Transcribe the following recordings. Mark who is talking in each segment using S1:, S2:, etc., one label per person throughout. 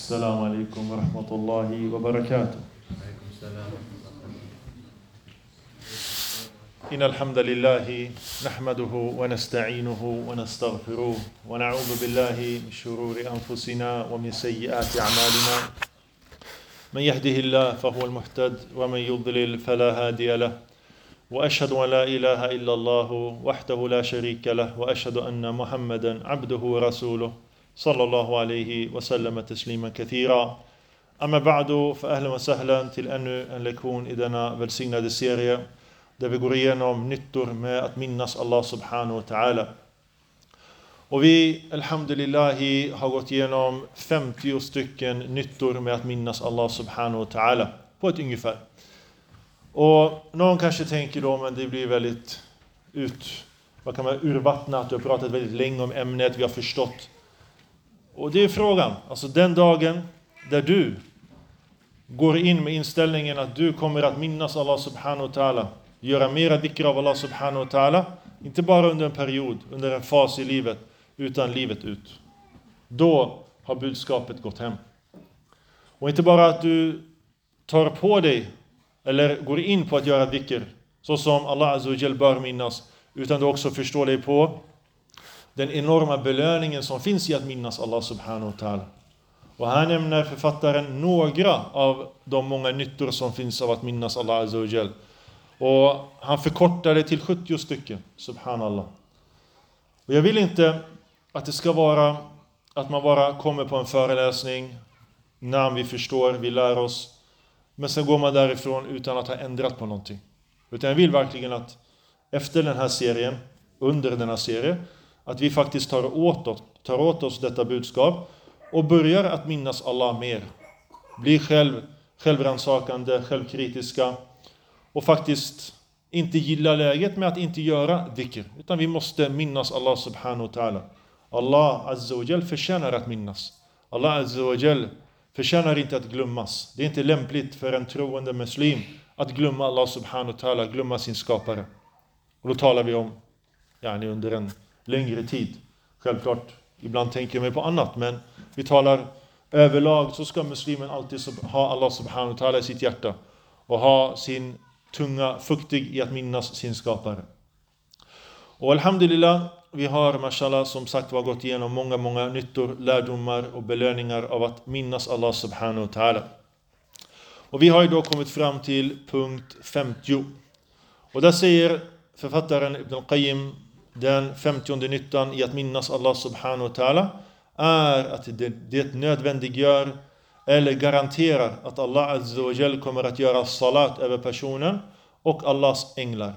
S1: السلام عليكم ورحمة الله وبركاته. إن الحمد لله نحمده ونستعينه ونستغفره ونعوذ بالله من شرور أنفسنا ومن سيئات أعمالنا. من يهده الله فهو المهتد ومن يضلل فلا هادي له. وأشهد أن لا إله إلا الله وحده لا شريك له وأشهد أن محمدا عبده ورسوله صلى الله عليه وسلم تسليما كثيرا. أما بعد فأهلا وسهلا till ännu en lektion i denna välsignade serie där vi går igenom nyttor med att minnas Allah subhanahu wa ta'ala. Och vi, alhamdulillahi, har gått igenom 50 stycken nyttor med att minnas Allah subhanahu wa ta'ala på ett ungefär. Och någon kanske tänker då, men det blir väldigt urvattnat, du har pratat väldigt länge om ämnet, vi har förstått. Och det är frågan, alltså den dagen där du går in med inställningen att du kommer att minnas Allah subhanahu wa ta'ala, göra mera dhikr av Allah subhanahu wa ta'ala, inte bara under en period, under en fas i livet, utan livet ut. Då har budskapet gått hem. Och inte bara att du tar på dig eller går in på att göra dhikr, så som Allah azza wa jal bör minnas, utan du också förstår dig på den enorma belöningen som finns i att minnas Allah subhanahu wa ta'ala. Och här nämner författaren några av de många nyttor som finns av att minnas Allah azza wa jal. Och han förkortar det till 70 stycken, subhanallah. Och jag vill inte att det ska vara att man bara kommer på en föreläsning, när vi förstår, vi lär oss, men sen går man därifrån utan att ha ändrat på någonting. Utan jag vill verkligen att efter den här serien, under den här serien, att vi faktiskt tar åt oss detta budskap och börjar att minnas Allah mer. Bli självransakande, självkritiska och faktiskt inte gilla läget med att inte göra dhikr. Utan vi måste minnas Allah subhanahu wa ta'ala. Allah azza wa jal förtjänar att minnas. Allah azza wa jal förtjänar inte att glömmas. Det är inte lämpligt för en troende muslim att glömma Allah subhanahu wa ta'ala, glömma sin skapare. Och då talar vi om under en längre tid. Självklart, ibland tänker jag mig på annat, men vi talar överlag, så ska muslimen alltid ha Allah subhanahu wa ta'ala i sitt hjärta och ha sin tunga fuktig i att minnas sin skapare. Och alhamdulillah, vi har mashallah som sagt var gått igenom många nyttor, lärdomar och belöningar av att minnas Allah subhanahu wa ta'ala. Och vi har ju då kommit fram till punkt 50. Och där säger författaren Ibn al-Qayyim, den 50:e nyttan i att minnas Allah subhanahu wa ta'ala är att det nödvändiggör eller garanterar att Allah azza wa jal kommer att göra salat över personen och Allahs änglar.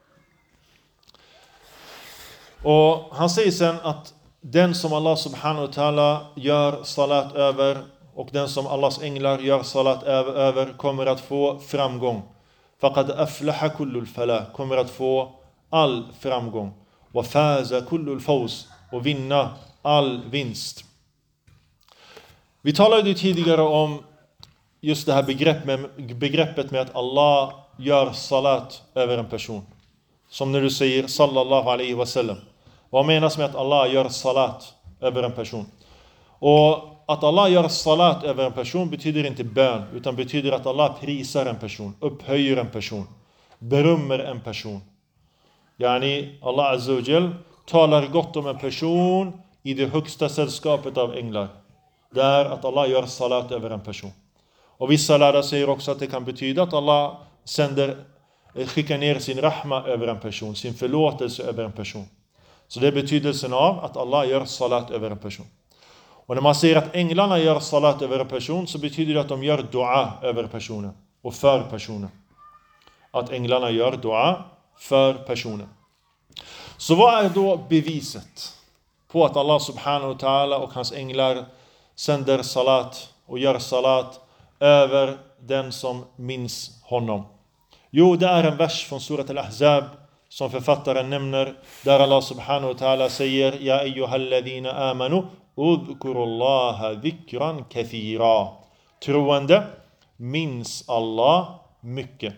S1: Och han säger sen att den som Allah subhanahu wa ta'ala gör salat över och den som Allahs änglar gör salat över kommer att få framgång. Faqad aflaha kullul falah, kommer att få all framgång. Och faza kullul fawz, och vinna all vinst. Vi talade ju tidigare om just det här begreppet med att Allah gör salat över en person. Som när du säger sallallahu alaihi wasallam. Vad menas med att Allah gör salat över en person? Och att Allah gör salat över en person betyder inte bön, utan betyder att Allah prisar en person, upphöjer en person, berömmer en person. Allah azza wa jal talar gott om en person i det högsta sällskapet av änglar. Där att Allah gör salat över en person. Och vissa lärare säger också att det kan betyda att Allah skickar ner sin rahma över en person, sin förlåtelse över en person. Så det är betydelsen av att Allah gör salat över en person. Och när man säger att änglarna gör salat över en person, så betyder det att de gör dua över personen och för personen. Att änglarna gör dua för personen. Så vad är då beviset på att Allah subhanahu wa ta'ala och hans änglar sänder salat och gör salat över den som minns honom? Jo, det är en vers från surat al-Ahzab som författaren nämner, där Allah subhanahu wa ta'ala säger: Ja ayyuhalladhina amanu udhkurullaha dhikran kathira. Troende, minns Allah mycket.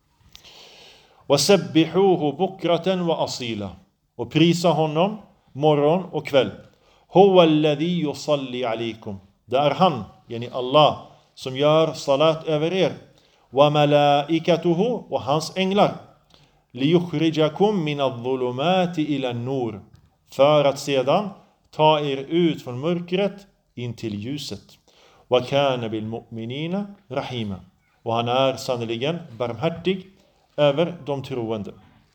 S1: Wasabbihuhu bukratan wa asila, och prisa honom morgon och kväll. Huwa alladhi yusalli alaykum, det är han yani Allah, som gör salat över er, wa malaikatuhu, och hans änglar, liyukhrijakum min adh-dhulumati ila an-nur, för att sedan ta er ut från mörkret in till ljuset. Wa kana bil mu'minina rahima, och han är sannoliken barmhärtig över de troende.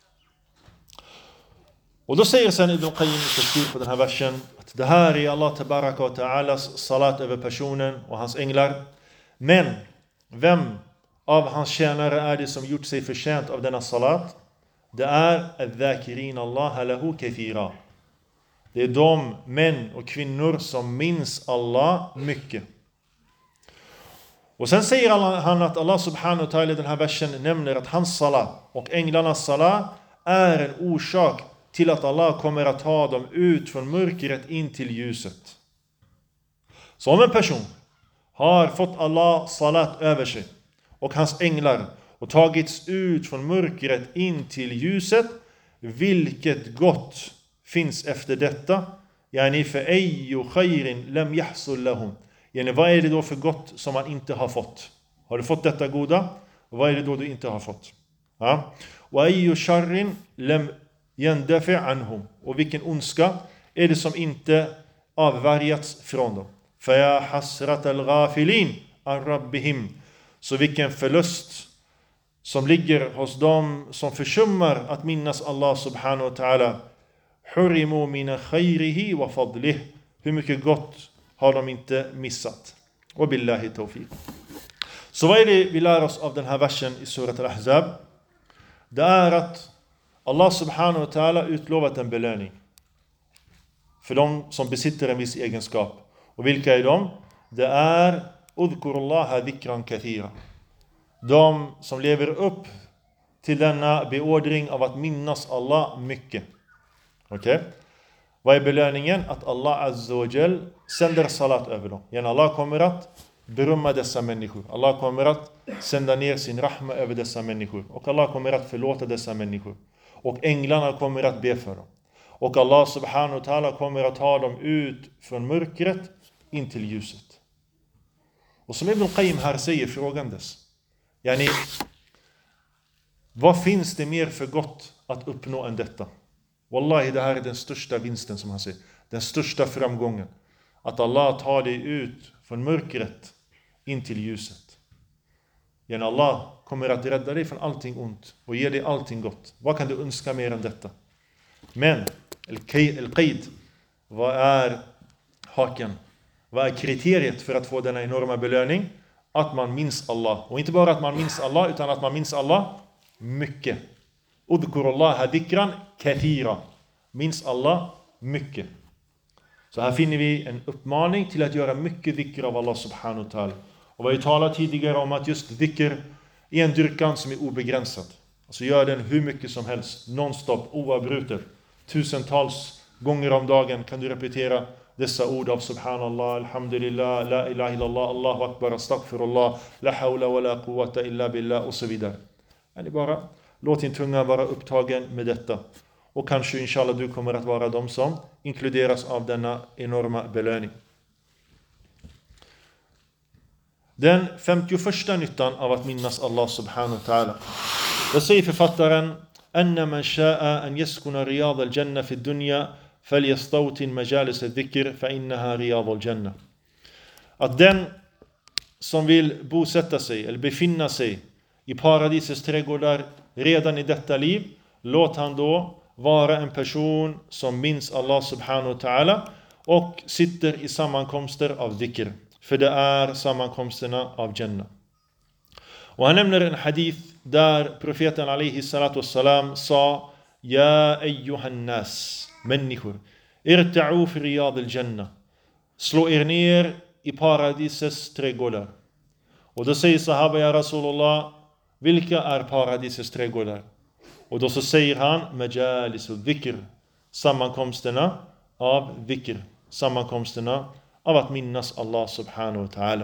S1: Och då säger sen Ibn Qayyim på den här versen att det här är Allah tabaraka wa ta'alas salat över personen och hans änglar. Men vem av hans tjänare är det som gjort sig förtjänt av denna salat? Det är al-dhakirin Allah lahu kathira. Det är de män och kvinnor som minns Allah mycket. Och sen säger han att Allah subhanahu wa ta'ala i den här versen nämner att hans salat och änglarnas salat är en orsak till att Allah kommer att ta dem ut från mörkret in till ljuset. Så om en person har fått Allah salat över sig och hans änglar och tagits ut från mörkret in till ljuset, vilket gott finns efter detta? Yani för ayyu khairin lam yahsul lahum. Yani vad är det då för gott som man inte har fått? Har du fått detta goda? Och vad är det då du inte har fått? Ja. Wa ayyu sharrin lam yandafi anhum. Och vilken ondska är det som inte avvärjats från dem? Fa ya hasrat al-ghafilin an rabbihim. Så vilken förlust som ligger hos dem som försummar att minnas Allah subhanahu wa ta'ala. Hurimu min khairihi wa fadlih. Hur mycket gott har de inte missat? Och billahi tawfiq. Så vad är det vi lär oss av den här versen i surat al-Ahzab? Det är att Allah subhanahu wa ta'ala utlovat en belöning för de som besitter en viss egenskap. Och vilka är de? Det är udhkurullaha dhikran kathira. De som lever upp till denna beordring av att minnas Allah mycket. Okej? Vad är belöningen? Att Allah azza wa jal sänder salat över dem. Yani Allah kommer att berömma dessa människor. Allah kommer att sända ner sin rahma över dessa människor. Och Allah kommer att förlåta dessa människor. Och änglarna kommer att be för dem. Och Allah subhanahu wa ta'ala kommer att ta dem ut från mörkret in till ljuset. Och som Ibn Qayyim här säger frågandes. Yani, vad finns det mer för gott att uppnå än detta? Wallahi, det här är den största vinsten som han säger. Den största framgången. Att Allah tar dig ut från mörkret in till ljuset. Yani Allah kommer att rädda dig från allting ont och ge dig allting gott. Vad kan du önska mer än detta? Men, al-qaid, vad är haken? Vad är kriteriet för att få denna enorma belöning? Att man minns Allah. Och inte bara att man minns Allah, utan att man minns Allah mycket. Udhkurullaha dhikran kathira. Minns Allah mycket. Så här finner vi en uppmaning till att göra mycket dhikr av Allah subhanahu wa ta'ala. Och vi har talat tidigare om att just dhikr är en dyrkan som är obegränsad. Alltså gör den hur mycket som helst, nonstop, oavbrutet. Tusentals gånger om dagen kan du repetera dessa ord av subhanallah, alhamdulillah, la ilaha illallah, Allahu akbar, astaghfirullah, la hawla wa la quwwata illa billah och så vidare. Bara låt din tunga vara upptagen med detta. Och kanske inshallah du kommer att vara de som inkluderas av denna enorma belöning. Den 51:a nyttan av att minnas Allah subhanahu wa ta'ala. Det säger författaren: Anna man sha'a an yaskuna riyad al-jannah fi dunya falyastawtin majalis al-dhikr fa innaha riyad al-jannah. Att den som vill bosätta sig eller befinna sig i paradisets trädgårdar redan i detta liv, låt han då vara en person som minns Allah subhanahu wa ta'ala och sitter i sammankomster av dhikr. För det är sammankomsterna av Jannah. Och han nämner en hadith där profeten alaihi salatu wassalam sa: Ja ayyuhan nas, människor, irta'u fi riyad al-jannah. Slå er ner i paradisets trädgårdar. Och då säger sahaba: Ja Rasulullah, vilka är paradisets trädgårdar? Och då så säger han: Majalisu dhikr, sammankomsterna av dhikr, sammankomsterna av att minnas Allah subhanahu wa ta'ala.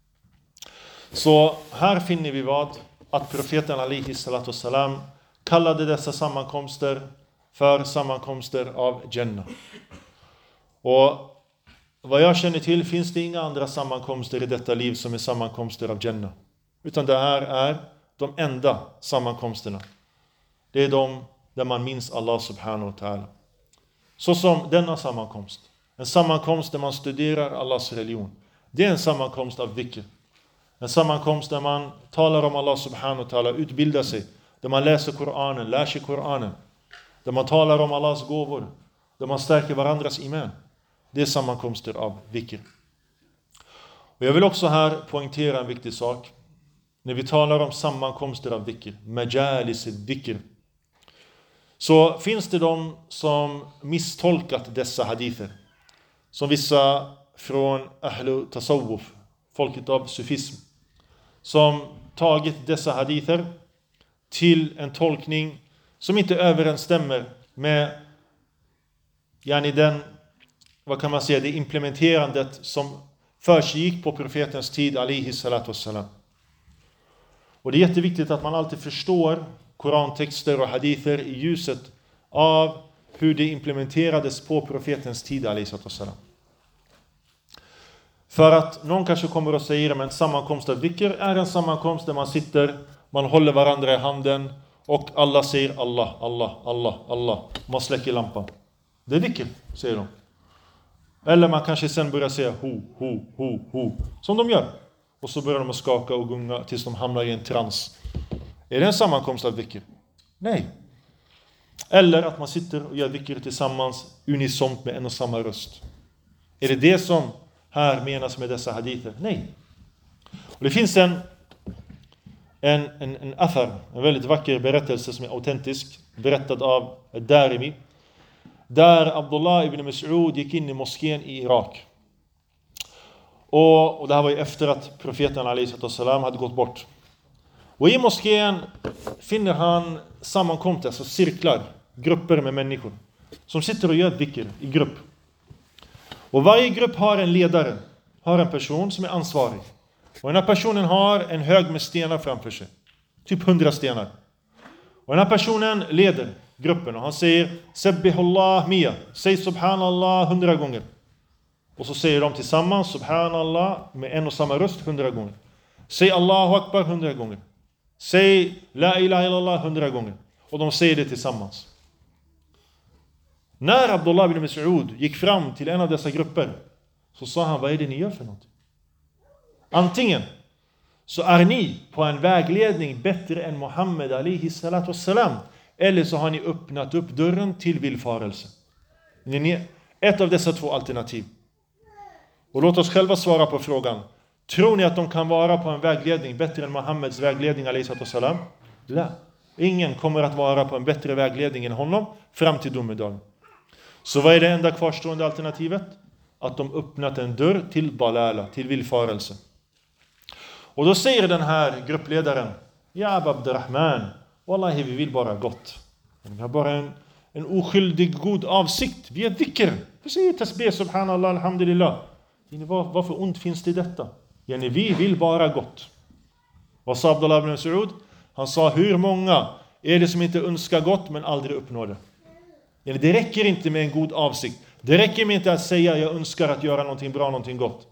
S1: Så här finner vi vad? Att profeten alaihi salatu wassalam kallade dessa sammankomster för sammankomster av Jannah. Och vad jag känner till finns det inga andra sammankomster i detta liv som är sammankomster av Jannah. Utan det här är de enda sammankomsterna. Det är de där man minns Allah subhanahu wa ta'ala. Så som denna sammankomst. En sammankomst där man studerar Allahs religion. Det är en sammankomst av dhikr. En sammankomst där man talar om Allah subhanahu wa ta'ala, utbildar sig. Där man läser Koranen, lär sig Koranen. Där man talar om Allahs gåvor. Där man stärker varandras iman. Det är sammankomster av dhikr. Och jag vill också här poängtera en viktig sak. När vi talar om sammankomster av dhikr, majalis dhikr, så finns det de som misstolkat dessa hadither. Som vissa från ahlu tasawwuf, folket av sufism, som tagit dessa hadither till en tolkning som inte överensstämmer med den, vad kan man säga, det implementerandet som försiggick på profetens tid, alaihi salatu wassalam. Och det är jätteviktigt att man alltid förstår korantexter och hadither i ljuset av hur det implementerades på profetens tid, alaihi salatu wassalam. För att någon kanske kommer och säger att en sammankomst av dhikr är en sammankomst där man sitter, man håller varandra i handen och alla säger Allah, Allah, Allah, Allah. Man släcker lampan. Det är dhikr, säger de. Eller man kanske sen börjar säga ho, som de gör. Och så börjar de att skaka och gunga tills de hamnar i en trans. Är det en sammankomst av dhikr? Nej. Eller att man sitter och gör dhikr tillsammans unisont med en och samma röst. Är det det som här menas med dessa hadither? Nej. Och det finns en athar, en väldigt vacker berättelse som är autentisk, berättad av Darimi, där Abdullah ibn Mas'ud gick in i moskén i Irak. Och det här var ju efter att profeten alaihi salam hade gått bort. Och i moskén finner han sammankomster, alltså cirklar, grupper med människor som sitter och gör dhikr i grupp. Och varje grupp har en ledare, har en person som är ansvarig. Och den här personen har en hög med stenar framför sig. Typ 100 stenar. Och den här personen leder gruppen och han säger Sabbihullah miya. Säg subhanallah 100 gånger. Och så säger de tillsammans subhanallah med en och samma röst 100 gånger. Säg Allahu Akbar 100 gånger. Säg la ilaha illallah 100 gånger. Och de säger det tillsammans. När Abdullah ibn Mas'ud gick fram till en av dessa grupper så sa han, vad är det ni gör för något? Antingen så är ni på en vägledning bättre än Muhammed alaihi salatu wassalam, eller så har ni öppnat upp dörren till villfarelse. Ett av dessa två alternativ. Och låt oss själva svara på frågan. Tror ni att de kan vara på en vägledning bättre än Muhammeds vägledning alaihi salatu wassalam? Nej. Ingen kommer att vara på en bättre vägledning än honom fram till domedagen. Så vad är det enda kvarstående alternativet? Att de öppnat en dörr till balala, till villfarelse. Och då säger den här gruppledaren, ja Abdurrahman, wallahi vi vill bara gott. Vi har bara en oskyldig god avsikt. Vi är dhikr. Vi säger tasbih, subhanallah, alhamdulillah. Varför ont finns det i detta? Vi vill bara gott. Vad sa Abdullah ibn Mas'ud? Han sa, hur många är det som inte önskar gott men aldrig uppnår det? Det räcker inte med en god avsikt. Det räcker med inte att säga jag önskar att göra någonting bra, någonting gott.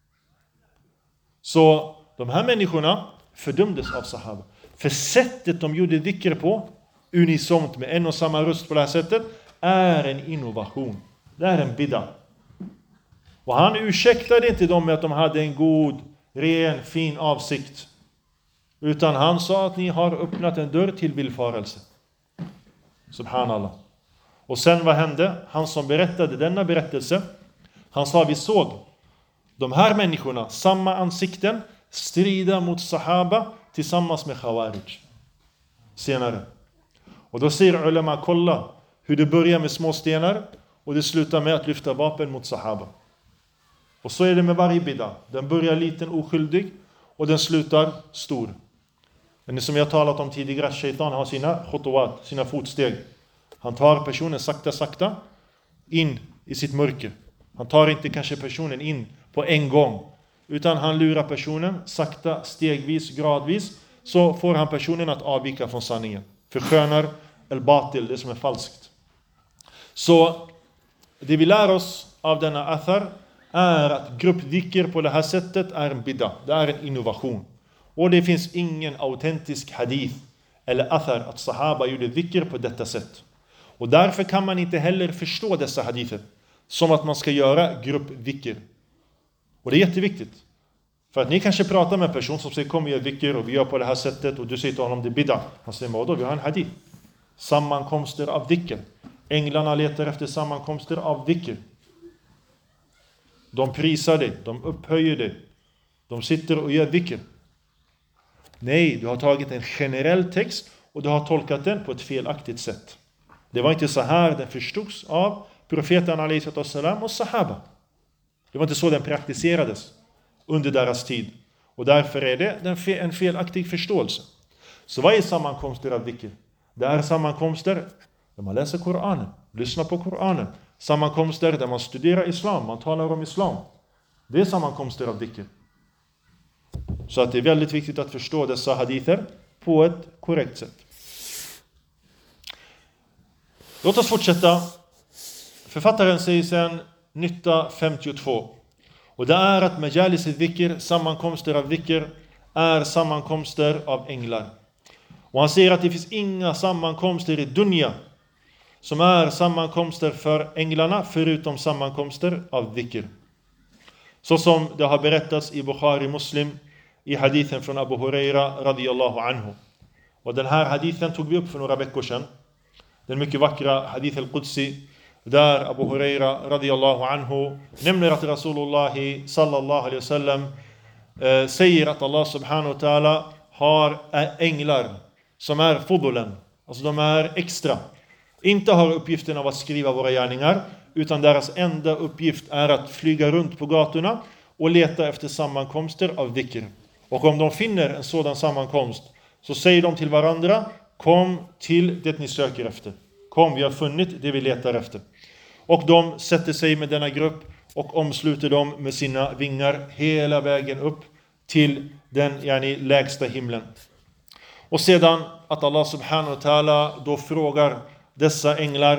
S1: Så de här människorna fördömdes av sahaba. För sättet de gjorde dhikr på, unisont med en och samma röst på det här sättet, är en innovation. Det är en bid'a. Och han ursäktade inte dem med att de hade en god, ren, fin avsikt. Utan han sa att ni har öppnat en dörr till villfarelse. Subhanallah. Och sen vad hände? Han som berättade denna berättelse, han sa vi såg de här människorna, samma ansikten, strida mot sahaba tillsammans med khawarij. Senare. Och då säger ulema, kolla hur det börjar med små stenar och det slutar med att lyfta vapen mot sahaba. Och så är det med varje bid'a. Den börjar liten, oskyldig och den slutar stor. Men som jag talat om tidigare, shaitan har sina khutwat, sina fotsteg. Han tar personen sakta in i sitt mörker. Han tar inte kanske personen in på en gång. Utan han lurar personen sakta, stegvis, gradvis. Så får han personen att avvika från sanningen. Förskönar el-batil, det som är falskt. Så det vi lär oss av denna athar är att gruppdikr på det här sättet är en bid'a. Det är en innovation. Och det finns ingen autentisk hadith eller athar att sahaba gjorde dhikr på detta sätt. Och därför kan man inte heller förstå dessa hadither som att man ska göra gruppdikr. Och det är jätteviktigt. För att ni kanske pratar med en person som säger kom vi gör dhikr och vi gör på det här sättet och du säger till honom det är bid'a. Han säger vadå, vi har en hadith. Sammankomster av dhikr. Änglarna letar efter sammankomster av dhikr. De prisar dig, de upphöjer dig. De sitter och gör dhikr. Nej, du har tagit en generell text och du har tolkat den på ett felaktigt sätt. Det var inte så här den förstods av profeten alaihi salam och sahaba. Det var inte så den praktiserades under deras tid. Och därför är det en felaktig förståelse. Så vad är sammankomster av dhikr? Det är sammankomster där man läser Koranen, lyssnar på Koranen. Sammankomster där man studerar islam, man talar om islam. Det är sammankomster av dhikr. Så att det är väldigt viktigt att förstå dessa hadither på ett korrekt sätt. Låt oss fortsätta. Författaren säger sen nytta 52. Och det är att majalis dhikr, sammankomster av dhikr, är sammankomster av änglar. Och han säger att det finns inga sammankomster i dunya som är sammankomster för änglarna förutom sammankomster av dhikr. Så som det har berättats i Bukhari Muslim i hadithen från Abu Huraira radiyallahu anhu. Och den här hadithen tog vi upp för några veckor sedan. Den mycket vackra hadith al-Qudsi där Abu Huraira radiyallahu anhu nämner att Rasulullah sallallahu alaihi wasallam säger att Allah subhanahu wa ta'ala har änglar som är fudulen, alltså de är extra. Inte har uppgiften av att skriva våra gärningar, utan deras enda uppgift är att flyga runt på gatorna och leta efter sammankomster av dhikr. Och om de finner en sådan sammankomst så säger de till varandra, kom till det ni söker efter. Kom, vi har funnit det vi letar efter. Och de sätter sig med denna grupp och omsluter dem med sina vingar hela vägen upp till den lägsta himlen. Och sedan att Allah subhanahu wa ta'ala då frågar dessa änglar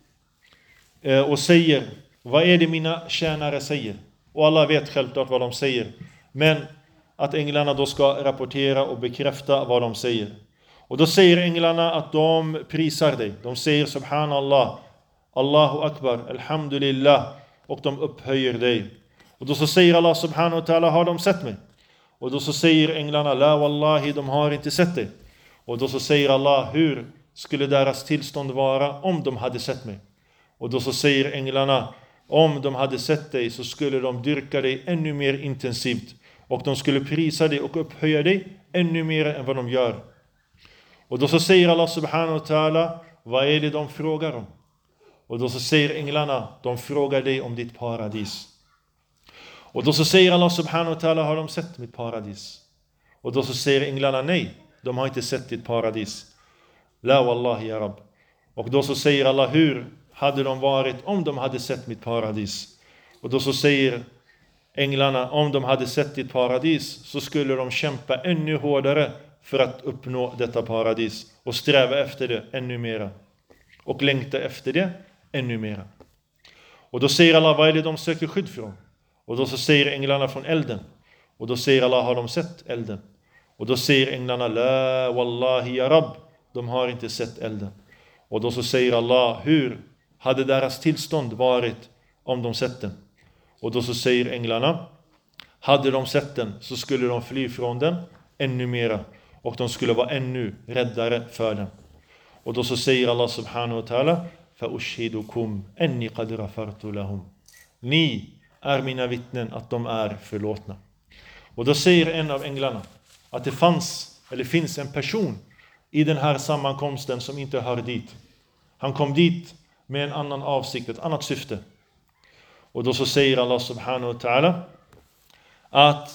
S1: och säger, vad är det mina tjänare säger? Och alla vet självklart vad de säger. Men att änglarna då ska rapportera och bekräfta vad de säger. Och då säger änglarna att de prisar dig. De säger subhanallah, Allahu akbar, alhamdulillah. Och de upphöjer dig. Och då så säger Allah subhanahu wa ta'ala, har de sett mig? Och då så säger änglarna, la wallahi, de har inte sett dig. Och då så säger Allah, hur skulle deras tillstånd vara om de hade sett mig? Och då så säger änglarna, om de hade sett dig så skulle de dyrka dig ännu mer intensivt. Och de skulle prisa dig och upphöja dig ännu mer än vad de gör. Och då så säger Allah subhanahu wa ta'ala, vad är det de frågar om? Och då så säger änglarna, de frågar dig om ditt paradis. Och då så säger Allah subhanahu wa ta'ala, har de sett mitt paradis? Och då så säger änglarna, nej, de har inte sett ditt paradis. La wallahi ya Rabb. Och då så säger Allah, hur hade de varit om de hade sett mitt paradis? Och då så säger änglarna, om de hade sett ditt paradis så skulle de kämpa ännu hårdare för att uppnå detta paradis och sträva efter det ännu mera och längta efter det ännu mera. Och då säger Allah, vad är det de söker skydd från? Och då så säger änglarna, från elden. Och då säger Allah, har de sett elden? Och då säger änglarna, la wallahi ya Rabb, de har inte sett elden. Och då så säger Allah, hur hade deras tillstånd varit om de sett den? Och då så säger änglarna, hade de sett den så skulle de fly från den ännu mera. Och de skulle vara ännu räddare för den. Och då så säger Allah subhanahu wa ta'ala, فَأُشْهِدُكُمْ أَنِّي قَدْ غَفَرْتُ لَهُمْ. Ni är mina vittnen att de är förlåtna. Och då säger en av änglarna att det finns en person i den här sammankomsten som inte hör dit. Han kom dit med en annan avsikt, ett annat syfte. Och då så säger Allah subhanahu wa ta'ala att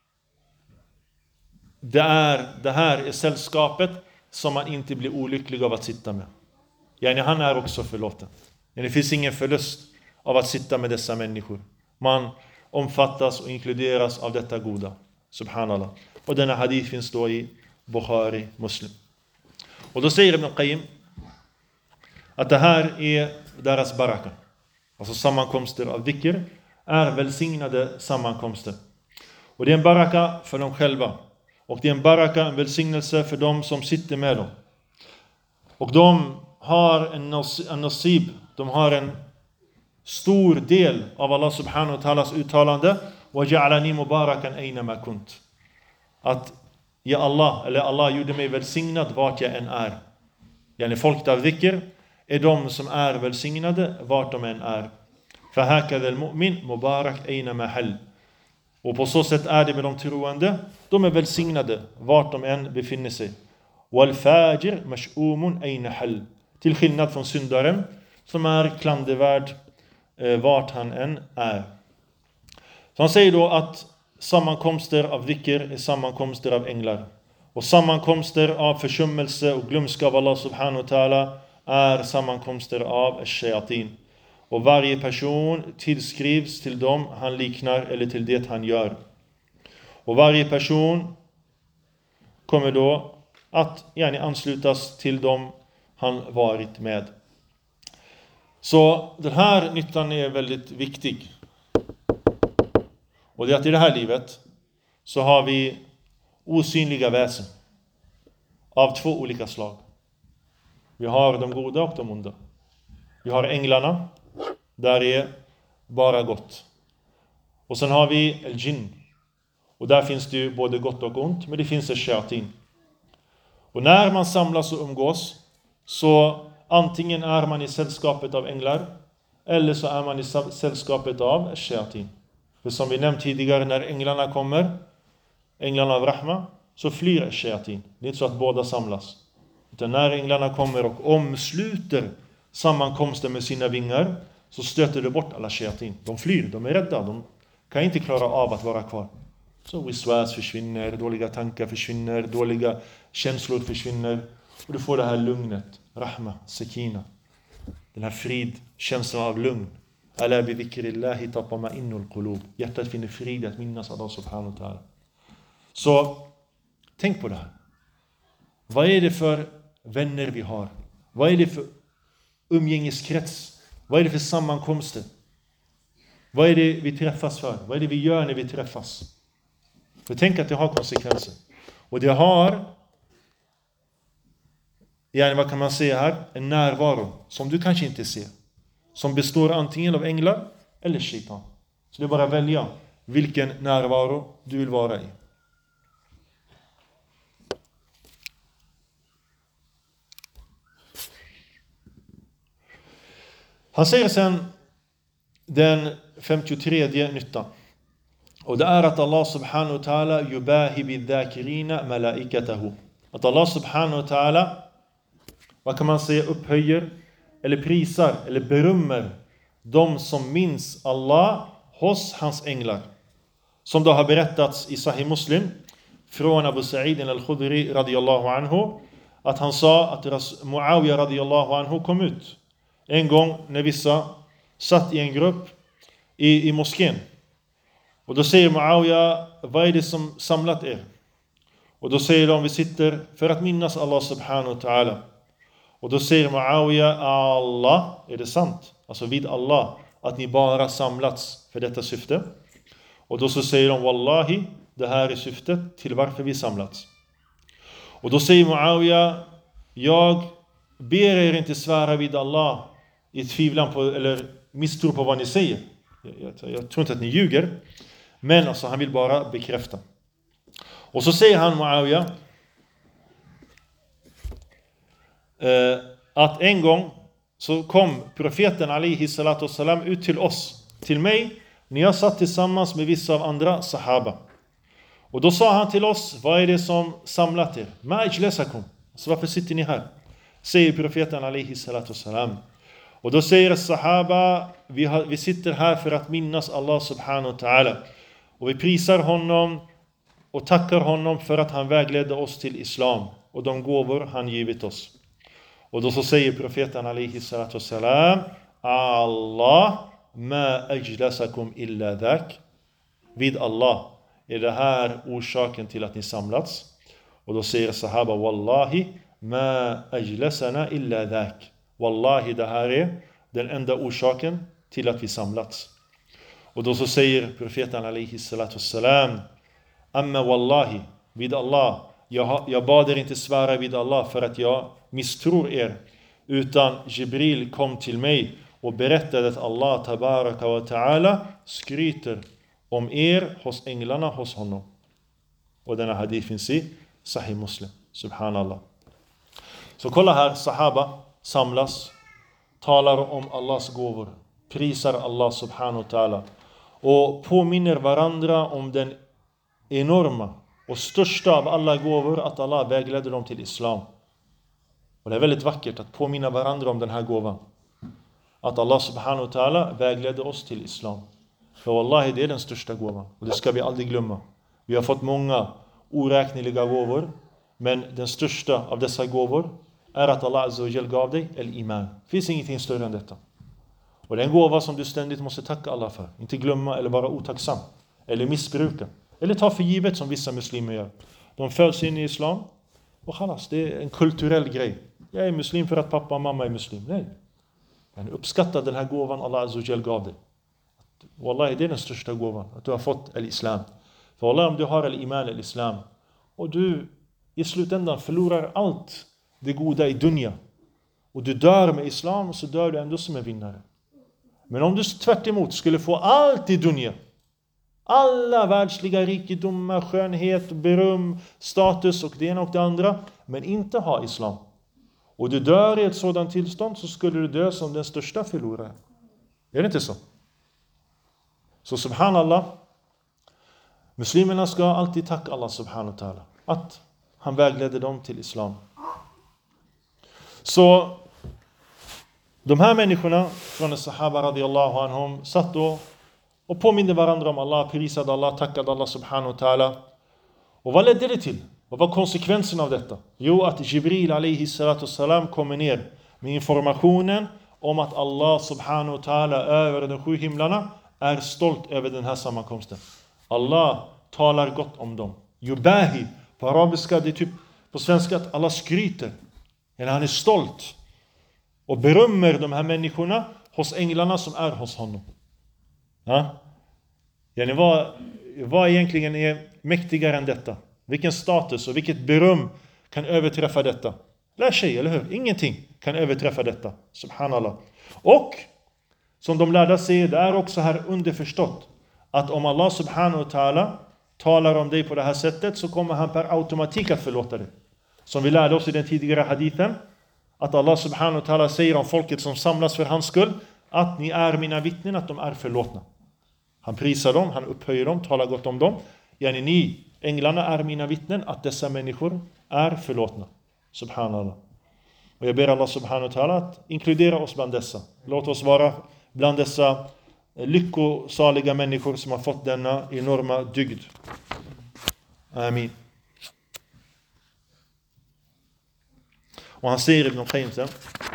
S1: det här är sällskapet som man inte blir olycklig av att sitta med. Han är också förlåten. Det finns ingen förlust av att sitta med dessa människor. Man omfattas och inkluderas av detta goda. Subhanallah. Och denna hadith finns då i Bukhari Muslim. Och då säger Ibn Qayyim att det här är deras baraka. Alltså sammankomster av dhikr är välsignade sammankomster. Och det är en baraka för dem själva. Och det är en baraka, en välsignelse för dem som sitter med dem. Och de har en nasib, de har en stor del av Allah subhanahu wa ta'alas uttalande. وَجَعْلَنِي مُبَارَكًا أَيْنَمَا كُنْتُ. Att Allah gjorde mig välsignad vart jag än är. Yani folk av dhikr är de som är välsignade vart de än är. فَهَكَذَا الْمُؤْمِنْ مُبَارَكْ أَيْنَمَا حَلْ. Och på så sätt är det med de troende. De är välsignade vart de än befinner sig. وَالْفَاجِرْ مَشْؤُومٌ أَيْنَ حَلْ. Till skillnad från syndaren som är klandervärd vart han än är. Så han säger då att sammankomster av dhikr är sammankomster av änglar. Och sammankomster av försummelse och glömska av Allah subhanahu wa ta'ala är sammankomster av shayatin. Och varje person tillskrivs till dem han liknar eller till det han gör. Och varje person kommer då att anslutas till dem han varit med. Så den här nyttan är väldigt viktig. Och det är att i det här livet så har vi osynliga väsen av två olika slag. Vi har de goda och de onda. Vi har änglarna, där är bara gott. Och sen har vi al-jinn. Och där finns det ju både gott och ont, men det finns ett shayatin. Och när man samlas och umgås, så antingen är man i sällskapet av änglar, eller så är man i sällskapet av shayatin. För som vi nämnt tidigare, när änglarna kommer, änglarna av rahma, så flyr shayatin. Det är inte så att båda samlas. Utan när änglarna kommer och omsluter sammankomsten med sina vingar, så stöter det bort alla shayatin. De flyr, de är rädda, de kan inte klara av att vara kvar. Så viswas försvinner, dåliga tankar försvinner, dåliga känslor försvinner. Och du får det här lugnet, rahma, sakina. Den här frid, känslan av lugn. Ala bi dhikrillahi tatma'innul qulub. Hjärtat finner frid att minnas Allah subhanahu wa ta'ala. Så tänk på det här. Vad är det för vänner vi har? Vad är det för umgängeskrets? Vad är det för sammankomster? Vad är det vi träffas för? Vad är det vi gör när vi träffas? För tänk att det har konsekvenser. Och det har, vad kan man säga här? En närvaro som du kanske inte ser. Som består antingen av änglar eller shaitan. Så det är bara att välja vilken närvaro du vill vara i. Han säger sen den 53:e nyttan. Och det är att Allah subhanahu wa ta'ala yubahi bidhakirina malaikatahu. Att Allah subhanahu wa ta'ala, vad kan man säga, upphöjer eller prisar eller berömmer de som minns Allah hos hans änglar. Som då har berättats i Sahih Muslim från Abu Sa'id al-Khudri radiyallahu anhu, att han sa att Muawiyah radiyallahu anhu kom ut en gång när vissa satt i en grupp i moskén. Och då säger Muawiyah, vad är det som samlat er? Och då säger de, vi sitter för att minnas Allah subhanahu wa ta'ala. Och då säger Muawiyah, Allah, är det sant? Alltså vid Allah, att ni bara samlats för detta syfte. Och då så säger de, wallahi, det här är syftet till varför vi samlats. Och då säger Muawiyah, jag ber er inte svära vid Allah i tvivlan på, eller misstro på vad ni säger. Jag tror inte att ni ljuger. Men alltså han vill bara bekräfta. Och så säger han, Muawiyah, att en gång så kom profeten alaihi salatu wassalam ut till oss, till mig, när jag satt tillsammans med vissa av andra sahaba. Och då sa han till oss, vad är det som samlat er? Ma ajlasakum. Så varför sitter ni här? Säger profeten alaihi salatu wassalam. Och då säger sahaba, vi sitter här för att minnas Allah subhanahu wa ta'ala. Och vi prisar honom och tackar honom för att han vägledde oss till islam och de gåvor han givit oss. Och då så säger profeten alaihi salatu wassalam, Allah ma ajlasakum illa dhak. Vid Allah är det här orsaken till att ni samlats. Och då säger sahaba, wallahi ma ajlasana illa dhak. Wallahi, det här är den enda orsaken till att vi samlats. Och då så säger profeten alaihi salatu wassalam: Amma wallahi, vid Allah, jag bad er inte svära vid Allah för att jag misstror er, utan Jibril kom till mig och berättade att Allah tabaraka wa ta'ala skryter om er hos änglarna hos honom. Och denna hadith finns i Sahih Muslim. Subhanallah. Så kolla här, sahaba samlas, talar om Allahs gåvor, prisar Allah subhanahu wa ta'ala och påminner varandra om den enorma och största av alla gåvor, att Allah vägledde dem till islam. Och det är väldigt vackert att påminna varandra om den här gåvan, att Allah subhanahu wa ta'ala vägledde oss till islam. För wallahi, det är den största gåvan, och det ska vi aldrig glömma. Vi har fått många oräkneliga gåvor, men den största av dessa gåvor är att Allah azza wa jal gav dig el-iman. Det finns ingenting större än detta. Och det är en gåva som du ständigt måste tacka Allah för. Inte glömma eller vara otacksam eller missbruka eller ta för givet som vissa muslimer gör. De föds in i islam och khalas, det är en kulturell grej. Jag är muslim för att pappa och mamma är muslim. Nej. Men uppskatta den här gåvan Allah azza wa jal gav dig. Wallahi, det är den största gåvan, att du har fått el-islam. För wallahi, om du har el-iman, el-islam, och du i slutändan förlorar allt det goda i dunya, och du dör med islam, så dör du ändå som en vinnare. Men om du tvärt emot skulle få allt i dunya, alla världsliga rikedomar, skönhet, beröm, status och det ena och det andra, men inte ha islam, och du dör i ett sådant tillstånd, så skulle du dö som den största förloraren. Är det inte så? Så subhanallah, muslimerna ska alltid tacka Allah subhanahu wa ta'ala att han vägledde dem till islam. Så de här människorna från sahaba radiyallahu anhum satt då och påminde varandra om Allah, prisade Allah, tackade Allah subhanahu wa ta'ala. Och vad ledde det till? Vad var konsekvensen av detta? Jo, att Jibril alaihi salatu wassalam kommer ner med informationen om att Allah subhanahu wa ta'ala över de 7 himlarna är stolt över den här sammankomsten. Allah talar gott om dem. Yubahi, på arabiska, det är typ på svenska att Allah skryter. Eller han är stolt och berömmer de här människorna hos änglarna som är hos honom. Ja? Vad egentligen är mäktigare än detta? Vilken status och vilket beröm kan överträffa detta? Lär sig, eller hur? Ingenting kan överträffa detta. Subhanallah. Och som de lärde sig, det är också här underförstått att om Allah subhanahu wa ta'ala talar om dig på det här sättet, så kommer han per automatik att förlåta dig. Som vi lärde oss i den tidigare hadithen, att Allah subhanahu wa ta'ala säger om folket som samlas för hans skull, att ni är mina vittnen, att de är förlåtna. Han prisar dem, han upphöjer dem, talar gott om dem. Yani ni, änglarna, är mina vittnen att dessa människor är förlåtna. Subhanallah. Och jag ber Allah subhanahu wa ta'ala att inkludera oss bland dessa. Låt oss vara bland dessa lyckosaliga människor som har fått denna enorma dygd. Amin. Och han säger Ibn Qayyim sen: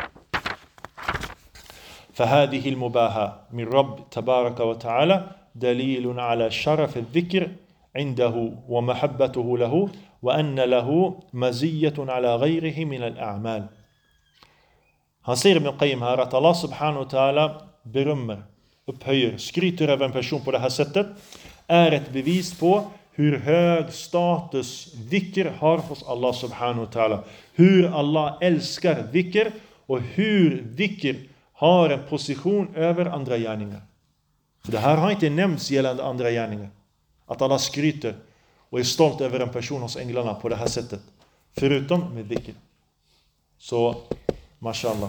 S1: فهذه المباهاة من رب تبارك وتعالى دليل على شرف الذكر عنده ومحبته له وأن له مزية على غيره من الأعمال. Han säger Ibn Qayyim här att Allah subhanahu wa ta'ala berömmer, upphöjer, skryter över en person på det här sättet är ett bevis på hur hög status dhikr har hos Allah subhanahu wa ta'ala. Hur Allah älskar dhikr och hur dhikr har en position över andra gärningar. För det här har inte nämnts gällande andra gärningar. Att Allah skryter och är stolt över en person hos änglarna på det här sättet. Förutom med dhikr. Så, mashallah.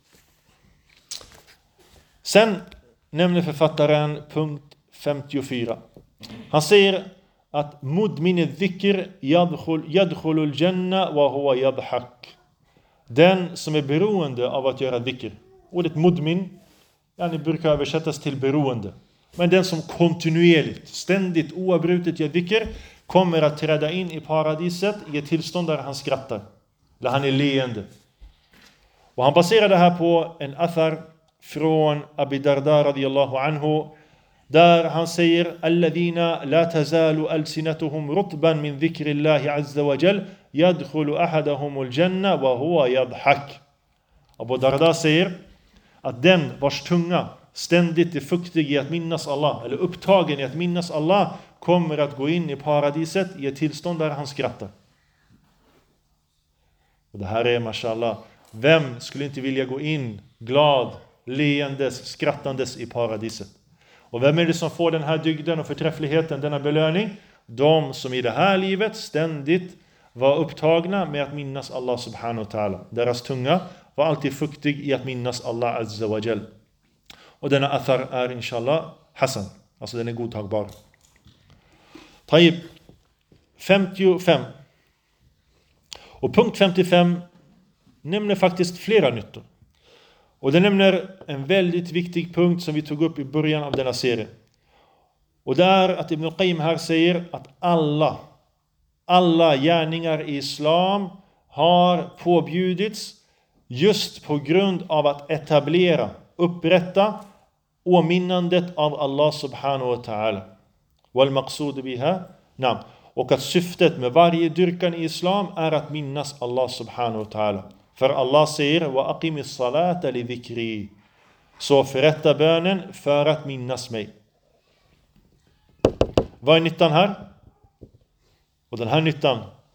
S1: Sen nämner författaren punkt 54. Han säger att mudmin dhikr yadkhulul janna wa huwa yadhak. Den som är beroende av att göra dhikr. Ordet mudmin brukar översättas till beroende. Men den som kontinuerligt, ständigt, oavbrutet gör dhikr kommer att träda in i paradiset i ett tillstånd där han skrattar. Eller han är leende. Och han baserar det här på en athar från Abi Darda radiyallahu anhu, där han säger: alladhina la tazalu alsinatuhum rutban min dhikrillahi azza wa jal yadkhulu ahadahumul janna wa huwa yadhak. Abu Darda säger att den vars tunga ständigt är fuktig i att minnas Allah, eller upptagen i att minnas Allah, kommer att gå in i paradiset i ett tillstånd där han skrattar. Och det här är, mashallah, vem skulle inte vilja gå in glad, leendes, skrattandes i paradiset? Och vem är det som får den här dygden och förträffligheten, denna belöning? De som i det här livet ständigt var upptagna med att minnas Allah subhanahu wa ta'ala. Deras tunga var alltid fuktig i att minnas Allah azza wa jal. Och denna athar är inshallah hasan. Alltså den är godtagbar. Taib 55. Och punkt 55 nämner faktiskt flera nyttor. Och det nämner en väldigt viktig punkt som vi tog upp i början av denna serie. Och det är att Ibn al-Qayyim här säger att alla gärningar i islam har påbjudits just på grund av att upprätta åminnandet av Allah subhanahu wa ta'ala. Wal maqsud biha, nam. Och att syftet med varje dyrkan i islam är att minnas Allah subhanahu wa ta'ala. För Allah säger wa aqimis salata li dhikri. Så förrätta bönen för att minnas mig. Vad är nyttan här? Och den här nyttan,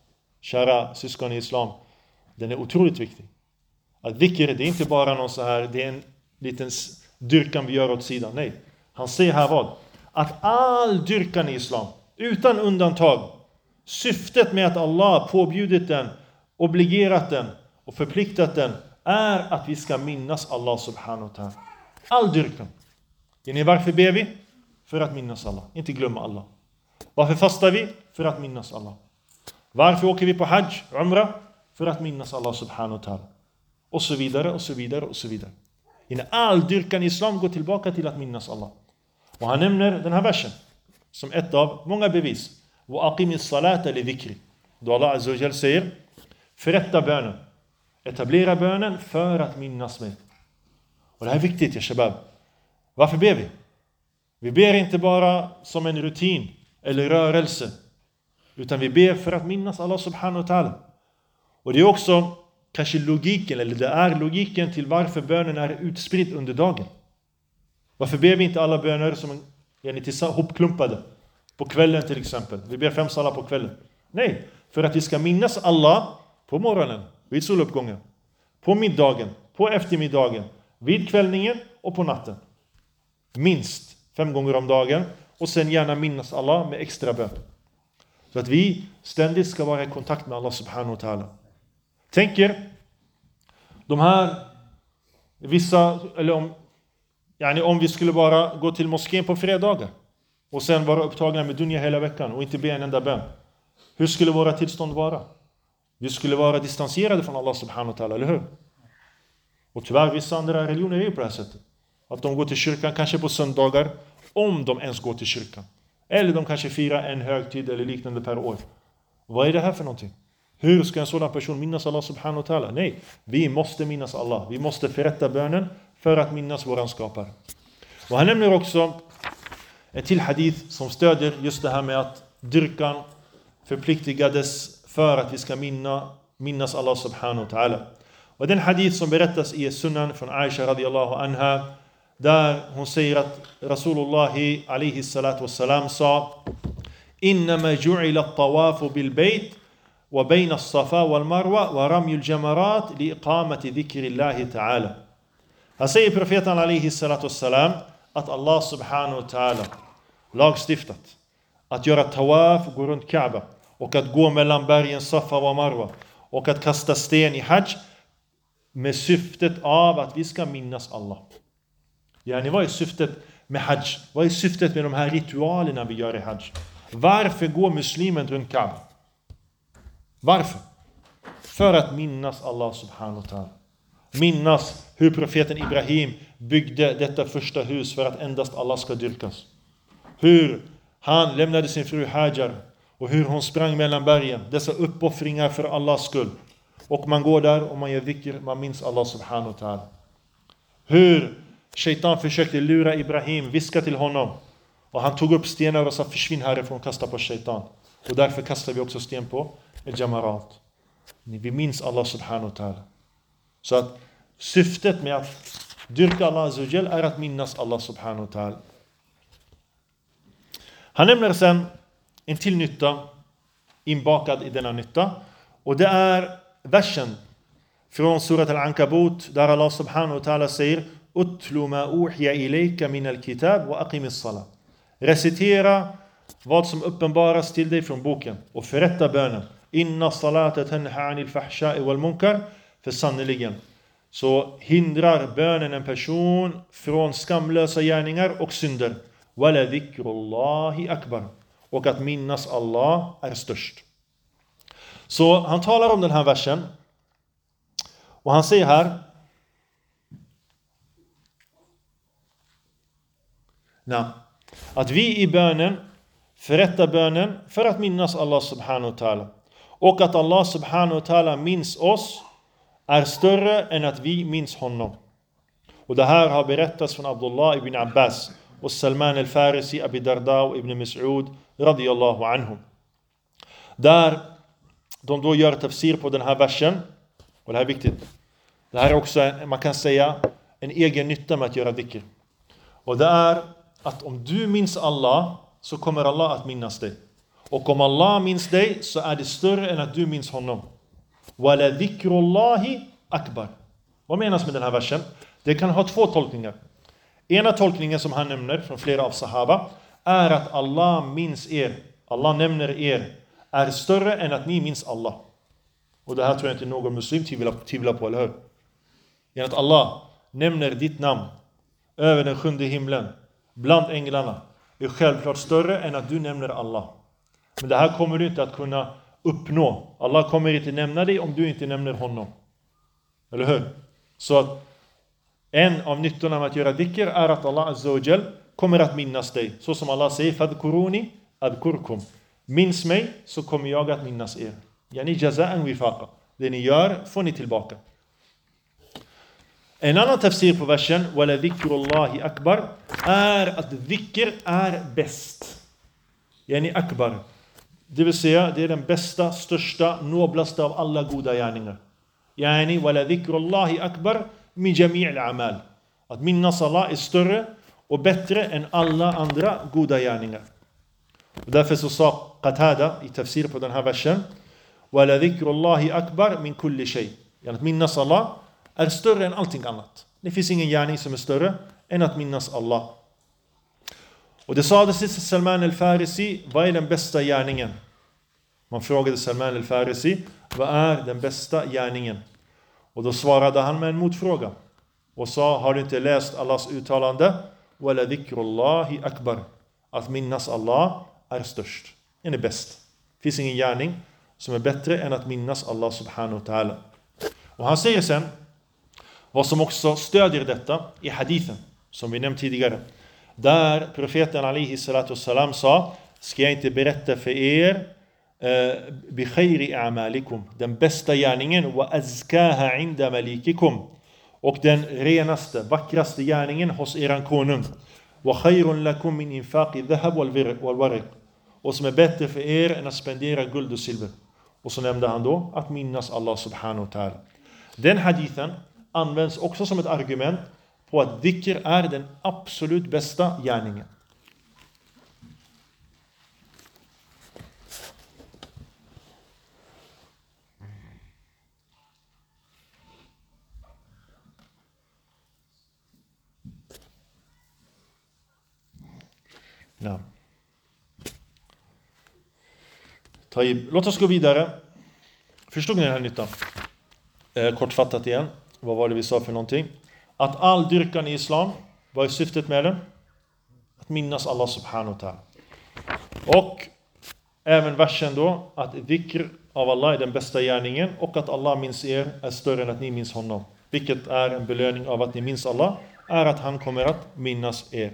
S1: kära syskon i islam, den är otroligt viktig. Att dhikr, det är inte bara någon så här, det är en liten dyrkan vi gör åt sidan. Nej, han säger här vad? Att all dyrkan i islam, utan undantag, syftet med att Allah påbjudit den, obligerat den och förpliktat den, är att vi ska minnas Allah subhanahu wa ta'ala. All dyrkan. Varför ber vi? För att minnas Allah, inte glömma Allah. Varför fastar vi? För att minnas Allah. Varför åker vi på hajj, umrah? För att minnas Allah subhanahu wa ta'ala. Och så vidare, och så vidare, och så vidare. All dyrkan i islam går tillbaka till att minnas Allah. Och han nämner den här versen som ett av många bevis. Wa aqimis salata li dhikri. Då Allah azza wa jal säger, förrätta bönen. Etablera bönen för att minnas mig. Och det här är viktigt, ja shabab. Varför ber vi? Vi ber inte bara som en rutin eller rörelse, utan vi ber för att minnas Allah subhanahu wa ta'ala. Och det är också kanske logiken, eller det är logiken till varför bönen är utspridd under dagen. Varför ber vi inte alla böner som är hopklumpade på kvällen till exempel? Vi ber 5 salat på kvällen. Nej, för att vi ska minnas Allah på morgonen, vid soluppgången, på middagen, på eftermiddagen, vid kvällningen och på natten. Minst 5 gånger om dagen, och sen gärna minnas Allah med extra bön. Så att vi ständigt ska vara i kontakt med Allah subhanahu wa ta'ala. Tänk er, de här vissa, eller om vi skulle bara gå till moskén på fredagar och sen vara upptagna med dunya hela veckan och inte be en enda bön. Hur skulle våra tillstånd vara? Vi skulle vara distanserade från Allah subhanahu wa ta'ala, eller hur? Och tyvärr, vissa andra religioner är ju på det här sättet. Att de går till kyrkan kanske på söndagar, om de ens går till kyrkan. Eller de kanske firar en högtid eller liknande per år. Vad är det här för någonting? Hur ska en sådan person minnas Allah subhanahu wa ta'ala? Nej, vi måste minnas Allah. Vi måste förrätta bönen för att minnas våran skapare. Och han nämner också en till hadith som stödjer just det här med att dyrkan förpliktigades för att vi ska minnas Allah subhanahu wa ta'ala. Och den hadith som berättas i Sunan från Aisha radiyallahu anha, där hon säger att Rasulullah alayhi salatu wassalam sa: "Innama ju'ila at-tawafu bil bayt wa bayna as-safa wal marwa wa ramyu al-jamarat li iqamati dhikrillah ta'ala." Han säger profeten alayhi salatu wassalam att Allah subhanahu wa ta'ala lagstiftat att göra tawaf, gå runt Kaaba, och att gå mellan bergen Safa och Marwa, och att kasta sten i hajj med syftet av att vi ska minnas Allah. Vad är syftet med hajj? Vad är syftet med de här ritualerna vi gör i hajj? Varför går muslimen runt Kaaba? Varför? För att minnas Allah subhanahu wa ta'ala. Minnas hur profeten Ibrahim byggde detta första hus för att endast Allah ska dyrkas. Hur han lämnade sin fru Hajar och hur hon sprang mellan bergen. Dessa uppoffringar för Allahs skull. Och man går där och man gör dhikr, man minns Allah subhanahu wa ta'ala. Hur Shaitan försökte lura Ibrahim, viska till honom. Och han tog upp stenar och sa: försvinn härifrån, kasta på Shaitan. Och därför kastar vi också sten på al-jamarat. Vi minns Allah subhanahu wa ta'ala. Så att syftet med att dyrka Allah Azza wa Jal är att minnas Allah subhanahu wa ta'ala. Han nämner sen en till nytta inbakad i denna nytta. Och det är versen från surat al-Ankabut där Allah subhanahu wa ta'ala säger Utlu ma uhiya ilayka min al-kitab wa aqimis salat. Recitera vad som uppenbaras till dig från boken och förrätta bönen. Inna salata tanha anil fahsha'i wal munkar. För sannoliken så hindrar bönen en person från skamlösa gärningar och synder. Wala dhikrullahi akbar. Och att minnas Allah är störst. Så han talar om den här versen. Och han säger här. Att vi i bönen förrättar bönen för att minnas Allah subhanahu wa ta'ala. Och att Allah subhanahu wa ta'ala minns oss är större än att vi minns honom. Och det här har berättats från Abdullah ibn Abbas och Salman al-Farisi, Abi Darda och Ibn Mas'ud radiyallahu anhum. Där de då gör tafsir på den här versen. Och det här är viktigt. Det här är också, man kan säga, en egen nytta med att göra dhikr. Och det är att om du minns Allah så kommer Allah att minnas dig. Och om Allah minns dig så är det större än att du minns honom. Wala dhikrullahi akbar. Vad menas med den här versen? Det kan ha två tolkningar. Ena tolkningen som han nämner från flera av sahaba är att Allah minns er. Allah nämner er är större än att ni minns Allah. Och det här tror jag inte någon muslim tvivlar på, eller hur? Genom att Allah nämner ditt namn över den 7:e himlen bland änglarna är självklart större än att du nämner Allah. Men det här kommer du inte att kunna uppnå. Allah kommer inte nämna dig om du inte nämner honom. Eller hur? Så att en av nyttorna med att göra dhikr är att Allah Azza wa Jal kommer att minnas dig. Så som Allah säger, fadkuruni adkurkum. Minns mig så kommer jag att minnas er. Yani jaza'an wifaqa. Det ni gör får ni tillbaka. En annan tafsir på versen wala dhikrullahi akbar är att dhikr är bäst. Yani akbar. Det vill säga det är den bästa, största, noblaste av alla goda gärningar. Yani wala dhikrullahi akbar min jami' al-amal. Att minnas Allah är större och bättre än alla andra goda gärningar. Och därför så sa Qatada i tafsir på den här versen wala dhikrullahi akbar min kulli shay. Yani att minnas Allah är större än allting annat. Det finns ingen gärning som är större än att minnas Allah. Och det sades till Salman al-Farisi, vad är den bästa gärningen? Man frågade Salman al-Farisi, vad är den bästa gärningen? Och då svarade han med en motfråga. Och sa, har du inte läst Allahs uttalande? Wala dhikrullahi akbar. Att minnas Allah är störst. Den är bäst. Det finns ingen gärning som är bättre än att minnas Allah subhanahu wa ta'ala. Och han säger sen, vad som också stödjer detta i hadithen, som vi nämnt tidigare. Där profeten alaihi salatu wassalam sa, ska jag inte berätta för er bi khayri a'malikum, den bästa gärningen, wa azkaha inda malikikum, och den renaste, vackraste gärningen hos eran konung, wa khayrun lakum min infaqi dhahab wal warq, och som är bättre för er än att spendera guld och silver. Och så nämnde han då att minnas Allah subhanahu wa ta'ala. Den hadithen används också som ett argument på att dhikr är den absolut bästa gärningen. Ja. Låt oss gå vidare. Förstod ni den här nyttan? Kortfattat igen. Vad var det vi sa för någonting? Att all dyrkan i islam, vad är syftet med den? Att minnas Allah subhanahu wa ta'ala. Och även versen då, att dhikr av Allah är den bästa gärningen och att Allah minns er är större än att ni minns honom. Vilket är en belöning av att ni minns Allah, är att han kommer att minnas er.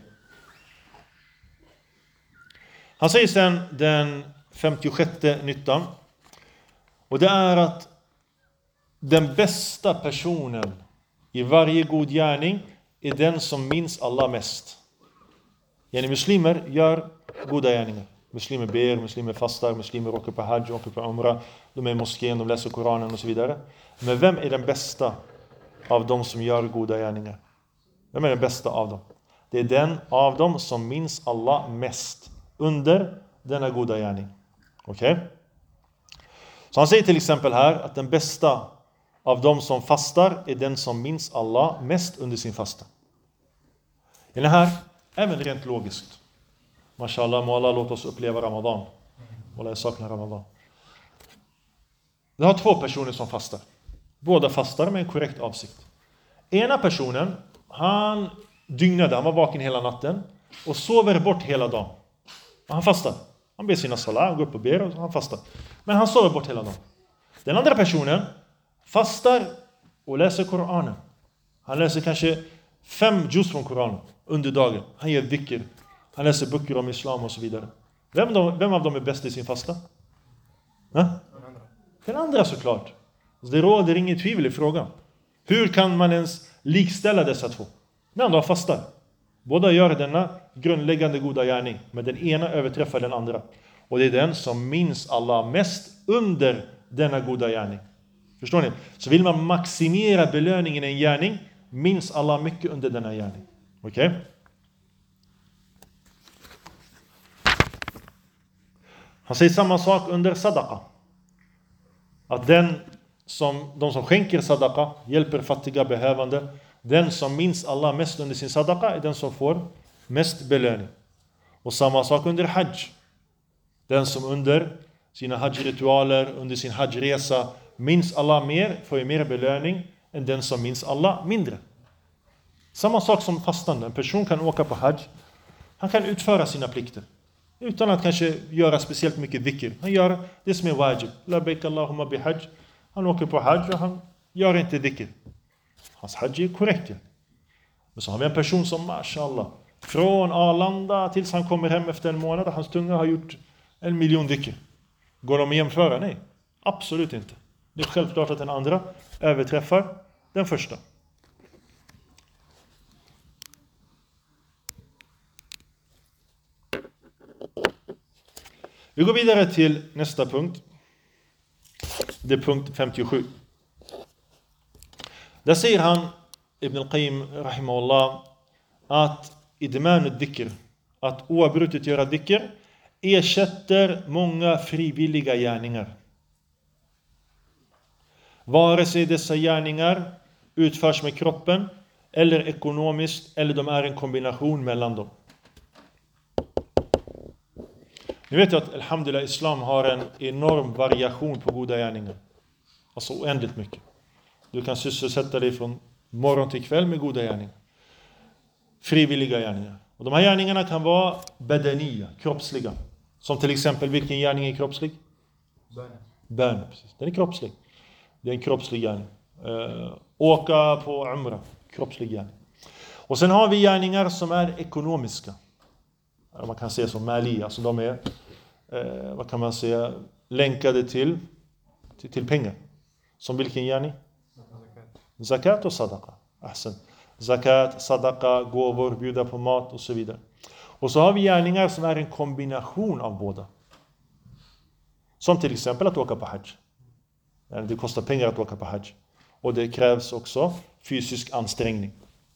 S1: Han säger sen den 56:e nyttan. Och det är att den bästa personen i varje god gärning är den som minns Allah mest. Yani muslimer gör goda gärningar. Muslimer ber, muslimer fastar, muslimer åker på hajj, åker på umrah. De är i moskén, de läser Koranen och så vidare. Men vem är den bästa av de som gör goda gärningar? Vem är den bästa av dem? Det är den av dem som minns Allah mest under denna goda gärning. Okej? Så han säger till exempel här att den bästa av dem som fastar är den som minns Allah mest under sin fasta. Är det här även rent logiskt? Mashallah, må Allah låta oss uppleva Ramadan. Och jag saknar Ramadan. Det har två personer som fastar. Båda fastar med en korrekt avsikt. Ena personen, han dygnade, han var vaken hela natten och sover bort hela dagen. Han fastar. Han ber sina salat, han går upp och ber och han fastar. Men han sover bort hela dagen. Den andra personen fastar och läser Koranen. Han läser kanske 5 juz från Koranen under dagen. Han gör dhikr. Han läser böcker om islam och så vidare. Vem av dem är bäst i sin fasta? Den andra såklart. Så det råder inget tvivel i frågan. Hur kan man ens likställa dessa två? Den andra fastar. Båda gör denna grundläggande goda gärning. Men den ena överträffar den andra. Och det är den som minns Allah mest under denna goda gärning. Förstår ni? Så vill man maximera belöningen i en gärning, minns Allah mycket under denna gärning. Okej? Han säger samma sak under sadaqa. Att de som skänker sadaqa, hjälper fattiga behövande, den som minns Allah mest under sin sadaqa är den som får mest belöning. Och samma sak under hajj. Den som under sina hajj-ritualer, under sin hajj-resa minns Allah mer, får ju mer belöning än den som minns Allah mindre. Samma sak som fastande. En person kan åka på hajj. Han kan utföra sina plikter utan att kanske göra speciellt mycket dhikr. Han gör det som är wajib. Labbaik Allahumma bihajj. Han åker på hajj och han gör inte dhikr. Hans hajj är korrekt. Ja. Men så har vi en person som, mashallah, från Arlanda tills han kommer hem efter en månad, hans tunga har gjort 1 miljon dhikr. Går de att jämföra? Nej, absolut inte. Det är självklart att den andra överträffar den första. Vi går vidare till nästa punkt. Det är punkt 57. Där säger han, Ibn al-Qayyim rahimahullah, att idman al-dhikr, att oavbrutet göra dhikr, ersätter många frivilliga gärningar. Vare sig dessa gärningar utförs med kroppen eller ekonomiskt, eller de är en kombination mellan dem. Ni vet ju att alhamdulillah islam har en enorm variation på goda gärningar. Alltså oändligt mycket. Du kan sysselsätta dig från morgon till kväll med goda gärningar. Frivilliga gärningar. Och de här gärningarna kan vara badaniya, kroppsliga. Som till exempel, vilken gärning är kroppslig? Bön, precis. Den är kroppslig. Det är en kroppslig gärning. Åka på umra, kroppslig gärning. Och sen har vi gärningar som är ekonomiska. Man kan säga som maliya, alltså de är vad kan man säga, länkade till pengar. Som vilken gärning? Zakat och sadaqa. Ahsan. Zakat, sadaqa, gåvor, bjuda på mat och så vidare. Och så har vi gärningar som är en kombination av båda. Som till exempel att åka på hajj. Det kostar pengar att åka på hajj. Och det krävs också fysisk ansträngning.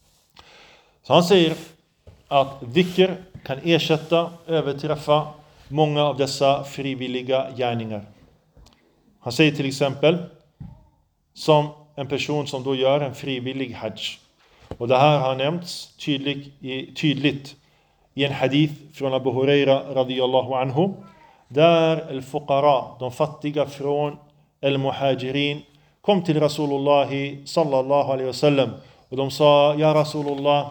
S1: Så han säger att dhikr kan överträffa många av dessa frivilliga gärningar. Han säger till exempel som en person som då gör en frivillig hajj. Och det här har nämnts tydligt i en hadith från Abu Huraira radiyallahu anhu, där al-fuqara, de fattiga från al-muhajirin, kom till Rasulullah sallallahu alaihi wasallam och de sa: ja Rasulullah,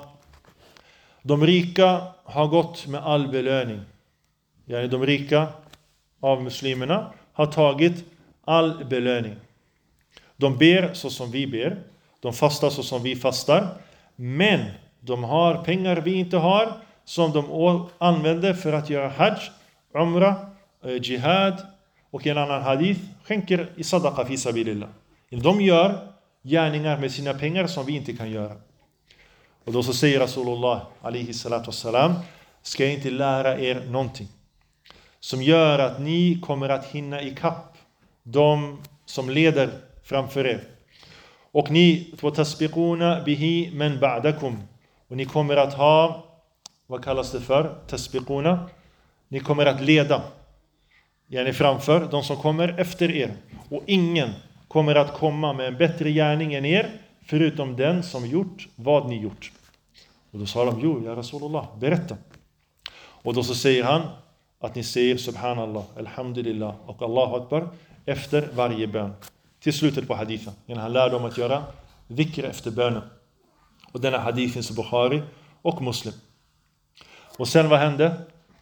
S1: de rika har gått med all belöning. Ja, de rika av muslimerna har tagit all belöning. De ber så som vi ber, de fastar så som vi fastar, men de har pengar vi inte har, som de använder för att göra hajj, umra, jihad och en annan hadith skänker i sadaqa fi sabilillah. De gör gärningar med sina pengar som vi inte kan göra. Och då så säger Rasulullah alaihi salatu wassalam: ska jag inte lära er någonting som gör att ni kommer att hinna ikapp de som leder framför er, och ni tasbiquna bihi men ba'dakum, Och ni kommer att ha, vad kallas det för? Tasbiquna. Ni kommer att leda. Yani framför de som kommer efter er. Och ingen kommer att komma med en bättre gärning än er, förutom den som gjort vad ni gjort. Och då sa de, jo, ja Rasulullah, berätta. Och då så säger han att ni säger Subhanallah, Alhamdulillah och Allahu Akbar efter varje bön. Till slutet på hadithen. Han lär dem att göra dhikr efter bönen. Och denna hadith finns i Bukhari och Muslim. Och sen vad hände?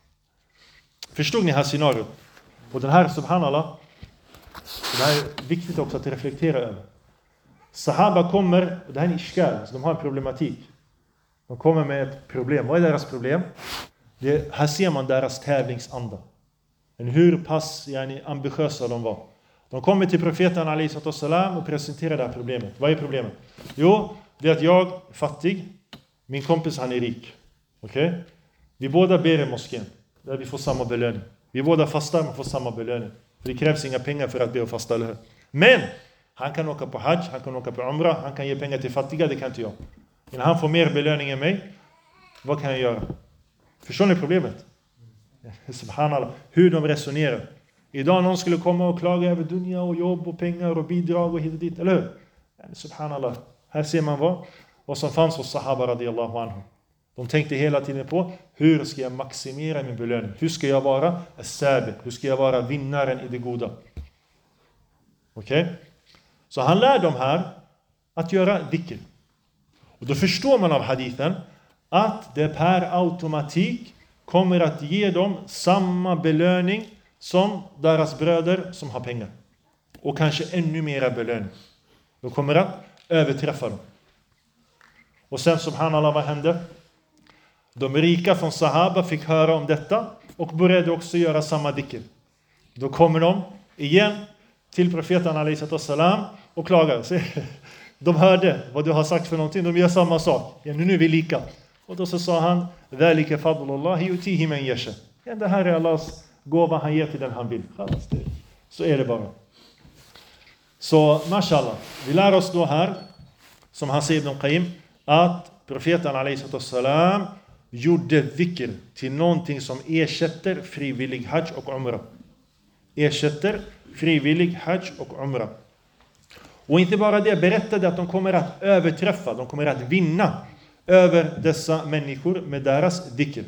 S1: Förstod ni här scenariot? Och den här Subhanallah, det här är viktigt också att reflektera över. Sahaba kommer, och det här är en ishkal, så de har en problematik. De kommer med ett problem. Vad är deras problem? Här ser man deras tävlingsanda. Men hur pass ambitiösa de var. De kommer till profeten alaihissalam och presenterar det här problemet. Vad är problemet? Jo, det är att jag är fattig. Min kompis han är rik. Okej? Vi båda ber i moskén. Där vi får samma belöning. Vi båda fastar men får samma belöning. Det krävs inga pengar för att be och fasta, eller hur? Men han kan åka på hajj, han kan åka på umrah, han kan ge pengar till fattiga, det kan inte jag. När han får mer belöning än mig, vad kan jag göra? Förstår ni problemet? Subhanallah, hur de resonerar. Idag någon skulle komma och klaga över dunya och jobb och pengar och bidrag och hit och dit, eller hur? Subhanallah, här ser man vad som fanns hos sahaba radiyallahu anhu. De tänkte hela tiden på, hur ska jag maximera min belöning? Hur ska jag vara as-sabiq? Hur ska jag vara vinnaren i det goda? Okej? Så han lär dem här att göra dhikr. Och då förstår man av hadithen att det per automatik kommer att ge dem samma belöning som deras bröder som har pengar. Och kanske ännu mera belöning. De kommer att överträffa dem. Och sen subhanallah, vad hände? De rika från Sahaba fick höra om detta och började också göra samma dhikr. Då kommer de igen till profeten alaihissalam och klagar. De hörde vad du har sagt för någonting, de gör samma sak. Ja, nu är vi lika. Och då så sa han, ذَلِكَ فَضْلُ اللَّهِ يُؤْتِيهِ مَنْ يَشَاءُ. Ja, det här är Allahs gåva, han ger till den han vill. Så är det bara. Så, mashallah, vi lär oss då här, som han säger Ibn Qayyim, att profeten alaihissalam gjorde dhikr till någonting som ersätter frivillig hajj och umrah. Ersätter frivillig hajj och umrah. Och inte bara det, berättade att de kommer att överträffa, de kommer att vinna över dessa människor med deras dhikr.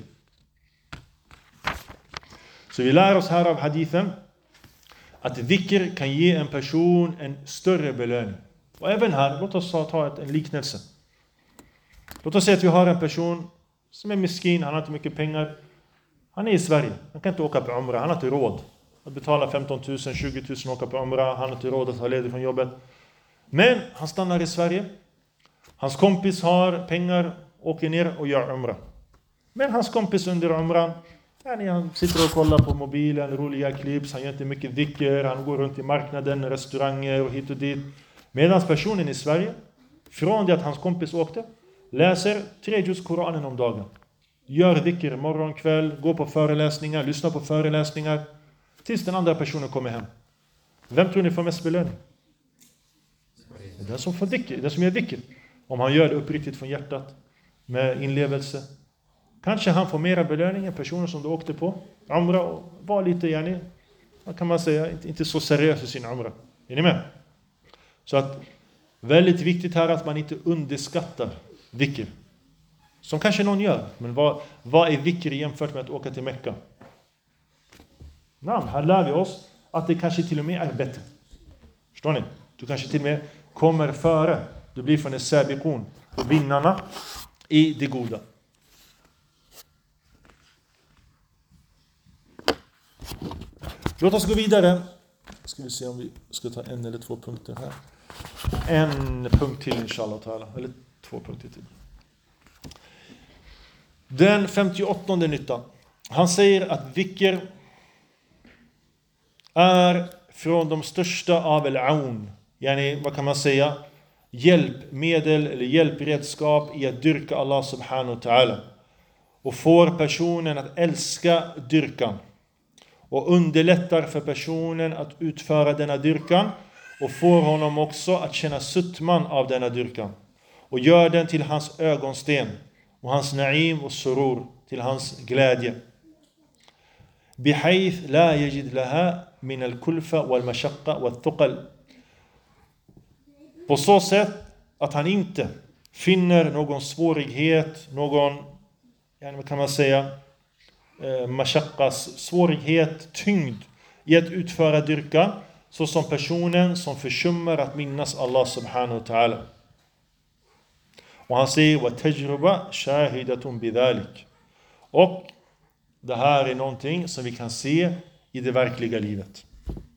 S1: Så vi lär oss här av hadithen att dhikr kan ge en person en större belöning. Och även här, låt oss ta en liknelse. Låt oss säga att vi har en person som är miskin, han har inte mycket pengar. Han är i Sverige, han kan inte åka på umrah, han har inte råd att betala 15 000, 20 000 och åka på umrah, han har inte råd att ha ledigt från jobbet. Men han stannar i Sverige. Hans kompis har pengar, åker ner och gör umrah. Men hans kompis under umrah, han sitter och kollar på mobilen, roliga klipp, han gör inte mycket dhikr, han går runt i marknaden, restauranger och hit och dit. Medan personen i Sverige, från det att hans kompis åkte, läser 3 juz Koranen om dagen. Gör dhikr morgon, kväll, går på föreläsningar, lyssnar på föreläsningar. Tills den andra personen kommer hem. Vem tror ni får mest belöning? Det är den som får dhikr, den som gör dhikr. Om han gör det uppriktigt från hjärtat, med inlevelse. Kanske han får mera belöning än personen som du åkte på umrah och var lite, vad kan man säga, inte så seriös i sin umrah. Är ni med? Så att väldigt viktigt här att man inte underskattar dhikr. Som kanske någon gör. Men vad är dhikr jämfört med att åka till Mekka? Här lär vi oss att det kanske till och med är bättre. Förstår ni? Du kanske till och med kommer före. Du blir från en sabiqun. Och vinnarna i det goda. Låt oss gå vidare. Ska vi se om vi ska ta 1 eller 2 punkter här. En punkt till inshallah ta'ala. Eller 2 punkter till. Den 58:e nyttan. Han säger att dhikr är från de största av al-aun. Yani, vad kan man säga? Hjälpmedel eller hjälpredskap i att dyrka Allah subhanahu wa ta'ala. Och får personen att älska dyrkan. Och underlättar för personen att utföra denna dyrkan. Och får honom också att känna suttman av denna dyrkan. Och gör den till hans ögonsten. och hans na'im och surur, till hans glädje. بحيث لا يجد لها من الكلفة والمشقة والثقل. På så sätt att han inte finner någon svårighet, någon, kan man säga, mashaqas, svårighet, tyngd i att utföra dyrkan, så som personen som försummar att minnas Allah subhanahu wa ta'ala. Och han säger وَتَجْرُبَ شَاهِدَةٌ بِذَلِكَ. Och det här är någonting som vi kan se i det verkliga livet.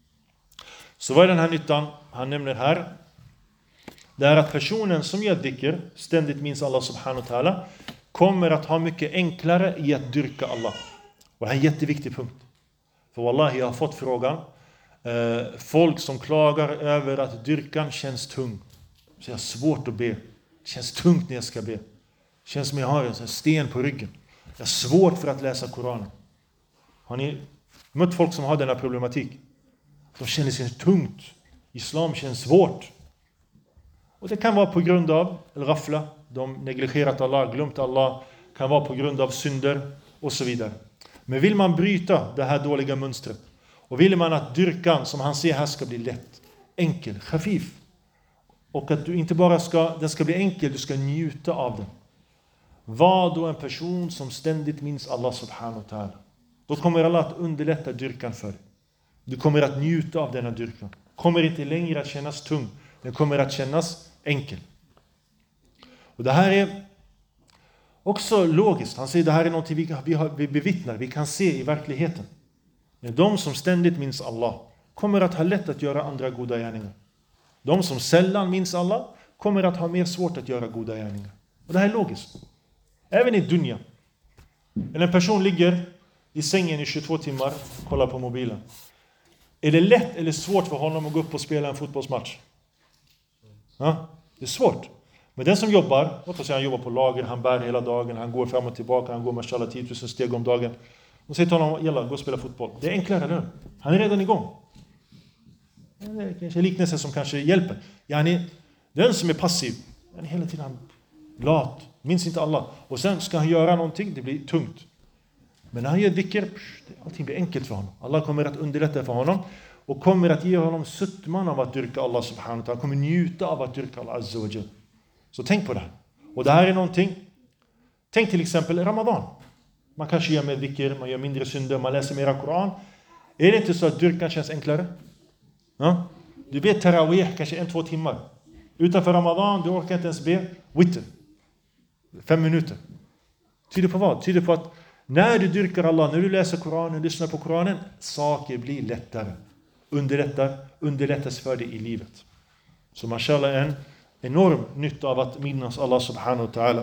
S1: Så vad är den här nyttan han nämner här? Det är att personen som gör dhikr, ständigt minns Allah subhanahu wa ta'ala, kommer att ha mycket enklare i att dyrka Allah. Och det här är en jätteviktig punkt. För wallahi, jag har fått frågan, folk som klagar över att dyrkan känns tung. Så jag har svårt att be. Det känns tungt när jag ska be. Det känns som jag har en sten på ryggen. Jag har svårt för att läsa Koranen. Har ni mött folk som har denna problematik? De känner sig tungt. Islam känns svårt. Och det kan vara på grund av al-ghafla. De negligerat Allah, glömt Allah. Kan vara på grund av synder och så vidare. Men vill man bryta det här dåliga mönstret, och vill man att dyrkan som han ser här ska bli lätt, enkel, khafif, och att du inte bara den ska bli enkel, du ska njuta av den. Var då en person som ständigt minns Allah subhanahu wa ta'ala. Då kommer Allah att underlätta dyrkan för dig. Du kommer att njuta av denna dyrkan. Kommer inte längre att kännas tung. Den kommer att kännas enkel. Och det här är också logiskt. Han säger det här är något vi bevittnar, vi kan se i verkligheten. Men de som ständigt minns Allah kommer att ha lätt att göra andra goda gärningar. De som sällan minns Allah kommer att ha mer svårt att göra goda gärningar. Och det här är logiskt. Även i dunya. En person ligger i sängen i 22 timmar och kollar på mobilen. Är det lätt eller svårt för honom att gå upp och spela en fotbollsmatch? Ja, det är svårt. Men den som jobbar, låt oss säga han jobbar på lager, han bär hela dagen, han går fram och tillbaka, han går mashallah 10 000 steg om dagen. Och säger till honom, jalla, gå och spela fotboll. Det är enklare, eller? Han är redan igång. Det är kanske liknelse som kanske hjälper. Den som är passiv, hela tiden lat, minns inte Allah. Och sen ska han göra någonting, det blir tungt. Men när han gör dhikr, allting blir enkelt för honom. Allah kommer att underlätta för honom och kommer att ge honom suttman av att dyrka Allah subhanahu wa ta'ala. Han kommer njuta av att dyrka Allah azza wa jal. Så tänk på det här. Och det här är någonting. Tänk till exempel Ramadan. Man kanske gör med dhikr, man gör mindre synder, man läser mera Koran. Är det inte så att dyrkan känns enklare? Ja? Du vet tarawih kanske 1-2 timmar. Utanför Ramadan, du orkar inte ens be witr. 5 minuter. Tyder på vad? Tyder på att när du dyrkar Allah, när du läser Koranen, lyssnar på Koranen, saker blir lättare. Underlättas för dig i livet. Så mashallah en enorm nytta av att minnas Allah subhanahu wa ta'ala.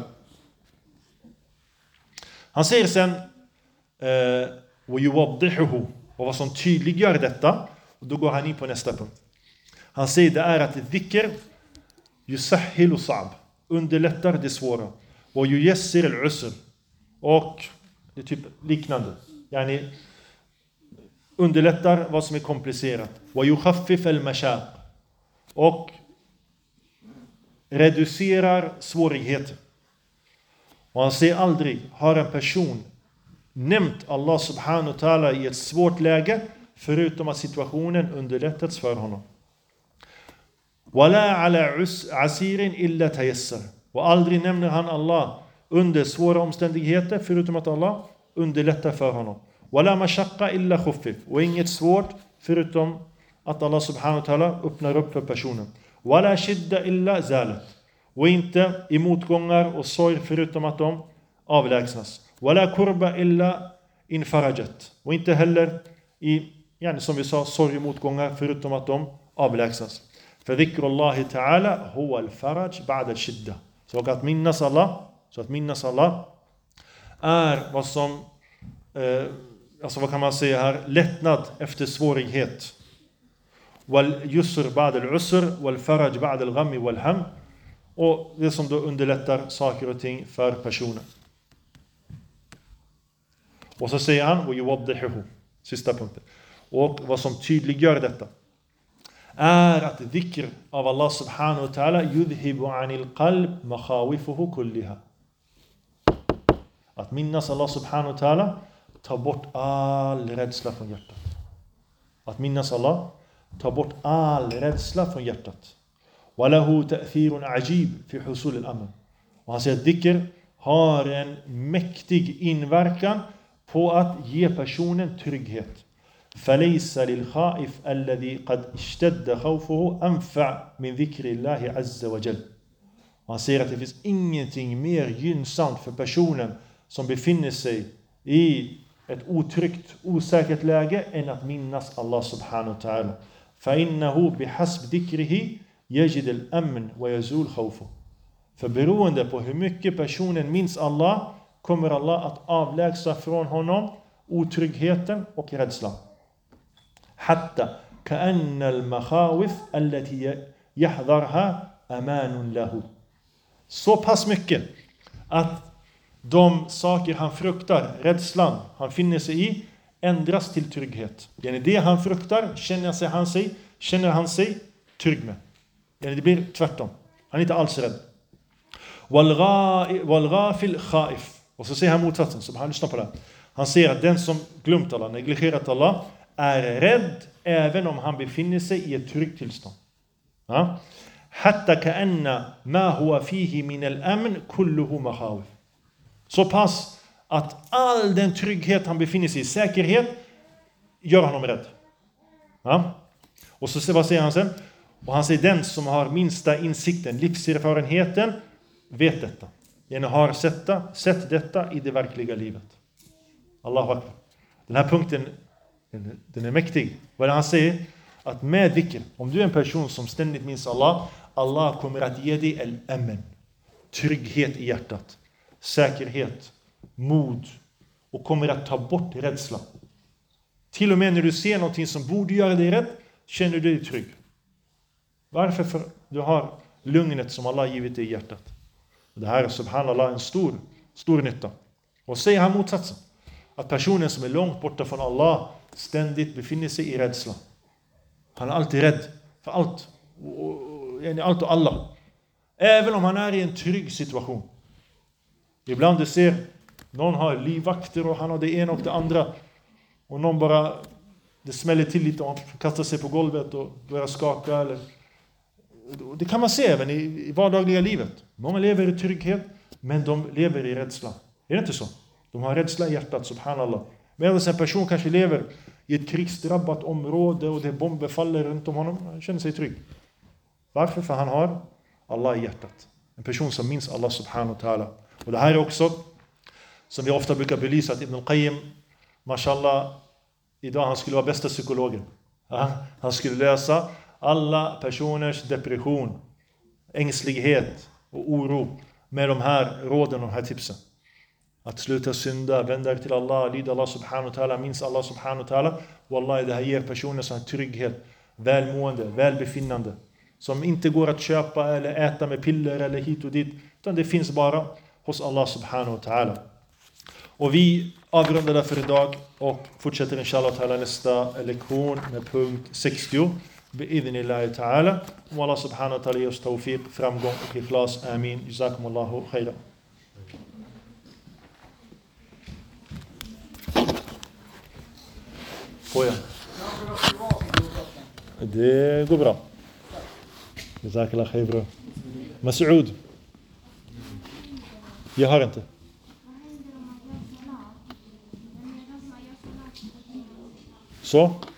S1: Han säger sen وَيُوَضِّحُهُ, och vad som tydliggör detta, och då går han in på nästa punkt. Han säger det är att dhikr yusahhilu sa'b, underlättar det svåra, och yuyassir al-usr, och det är typ liknande. Underlättar vad som är komplicerat. Wa yukhaffif al-mashaq, och reducerar svårigheter. Och han säger aldrig har en person nämnt Allah subhanahu wa ta'ala i ett svårt läge förutom att situationen underlättats för honom. Wala ala asirin illa tayassar, och aldrig nämner han Allah under svåra omständigheter förutom att Allah underlättar för honom. Wala mashaqqa illa khuffif, och inget svårt förutom att Allah subhanahu wa ta'ala öppnar upp för personen. Wala shidda illa zalat, och inte i motgångar och sorg förutom att de avlägsnas. Wala kurba illa infarajat, och inte heller i, som vi sa, sorg och motgångar förutom att de avlägsnas. För dhikrullahi ta'ala huwa al-faraj ba'da al-shidda. Så att minnas Allah är vad som vad kan man säga här, lättnad efter svårighet. Wal yusr ba'da al-usr wal faraj ba'da al-gham wal ham, och det som då underlättar saker och ting för personen. Och så säger han wa yuwaddihuhu, sista punkten. Och vad som tydliggör detta är att dhikr av Allah subhanahu wa ta'ala yudhibu anil qalb makhawifuhu kulliha. Att minnas Allah subhanahu wa ta'ala tar bort all rädsla från hjärtat. Att minnas Allah tar bort all rädsla från hjärtat. وَلَهُ تَأْثِيرٌ عَجِيبٌ فِي حُصُولِ الْأَمْنِ. Och han säger att dhikr har en mäktig inverkan på att ge personen trygghet. فَلَيْسَ لِلْخَائِفِ الَّذِي قَدْ اشْتَدَّ خَوْفُهُ أَنْفَعْ مِنْ ذِكْرِ اللَّهِ عَزَّ وَجَلَّ. Han säger att det finns ingenting mer gynnsamt för personen som befinner sig i ett otryggt, osäkert läge än att minnas Allah subhanahu wa ta'ala. فَإِنَّهُ بِحَسْبِ ذِكْرِهِ يَجِدَ الْأَمْنِ وَيَزُولْ خَوْفُهُ. För beroende på hur mycket personen minns Allah kommer Allah att avlägsna från honom otryggheten och rädslan. حَتَّى كَأَنَّ الْمَخَاوِفِ الَّتِي يَحْذَرْهَا أَمَانٌ لَهُ. Så pass mycket att de saker han fruktar, rädslan han finner sig i, ändras till trygghet. Det han fruktar känner han sig trygg med. Det blir tvärtom. Han är inte alls rädd. وَالْغَافِلْ خَائِفْ. Och så säger han motsatsen, så han lyssnar på det. Han säger att den som glömt Allah, negligerat Allah, är rädd även om han befinner sig i ett tryggt tillstånd. Ja? حَتَّى كَأَنَّ مَا هُوَ فِيهِ مِنَ الْأَمْنِ كُلُّهُ مَخَاوِفْ. Så pass att all den trygghet han befinner sig i, säkerhet, gör honom rädd. Ja? Och så vad säger han sen? Och han säger den som har minsta insikten, livserfarenheten, vet detta. Den har sett detta i det verkliga livet. Allahu Akbar. Den här punkten, den är mäktig. Vad han säger? Att med dhikr, om du är en person som ständigt minns Allah, Allah kommer att ge dig al-amen, trygghet i hjärtat, säkerhet, mod, och kommer att ta bort rädsla. Till och med när du ser någonting som borde göra dig rädd, känner du dig trygg. Varför? För du har lugnet som Allah givit dig i hjärtat. Det här är subhanallah en stor nytta. Och säger han motsatsen, att personen som är långt borta från Allah ständigt befinner sig i rädsla. Han är alltid rädd för allt och alla. Även om han är i en trygg situation. Ibland du ser någon har livvakter och han har det ena och det andra. Och någon bara, det smäller till lite och han kastar sig på golvet och börjar skaka. Eller, det kan man se även i vardagliga livet. Många lever i trygghet, men de lever i rädsla. Är det inte så? De har rädsla i hjärtat, subhanallah. Medan en person kanske lever i ett krigsdrabbat område och det bomber faller runt om honom, han känner sig trygg. Varför? För han har Allah i hjärtat. En person som minns Allah subhanahu wa ta'ala. Och det här är också, som vi ofta brukar belysa, att Ibn al-Qayyim, mashallah, idag han skulle vara bästa psykologen. Han skulle lösa alla personers depression, ängslighet och oro med de här råden och de här tipsen. Att sluta synda, vända till Allah, lyda Allah subhanahu wa ta'ala, minns Allah subhanahu wa ta'ala. Wallahi, det här ger personer sån trygghet, välmående, välbefinnande. Som inte går att köpa eller äta med piller eller hit och dit. Utan det finns bara hos Allah subhanahu wa ta'ala. Och vi avrundar för idag och fortsätter inshallah ta'ala nästa lektion med punkt 60. Bi'idhnillahi ta'ala. Och Allah subhanahu wa ta'ala ger oss tawfiq, framgång och ikhlas. Amin. Jazakumullahu khairan. Får jag? Det går bra. Jazakallah khair bro. Mas'ud. Jag har inte. Så?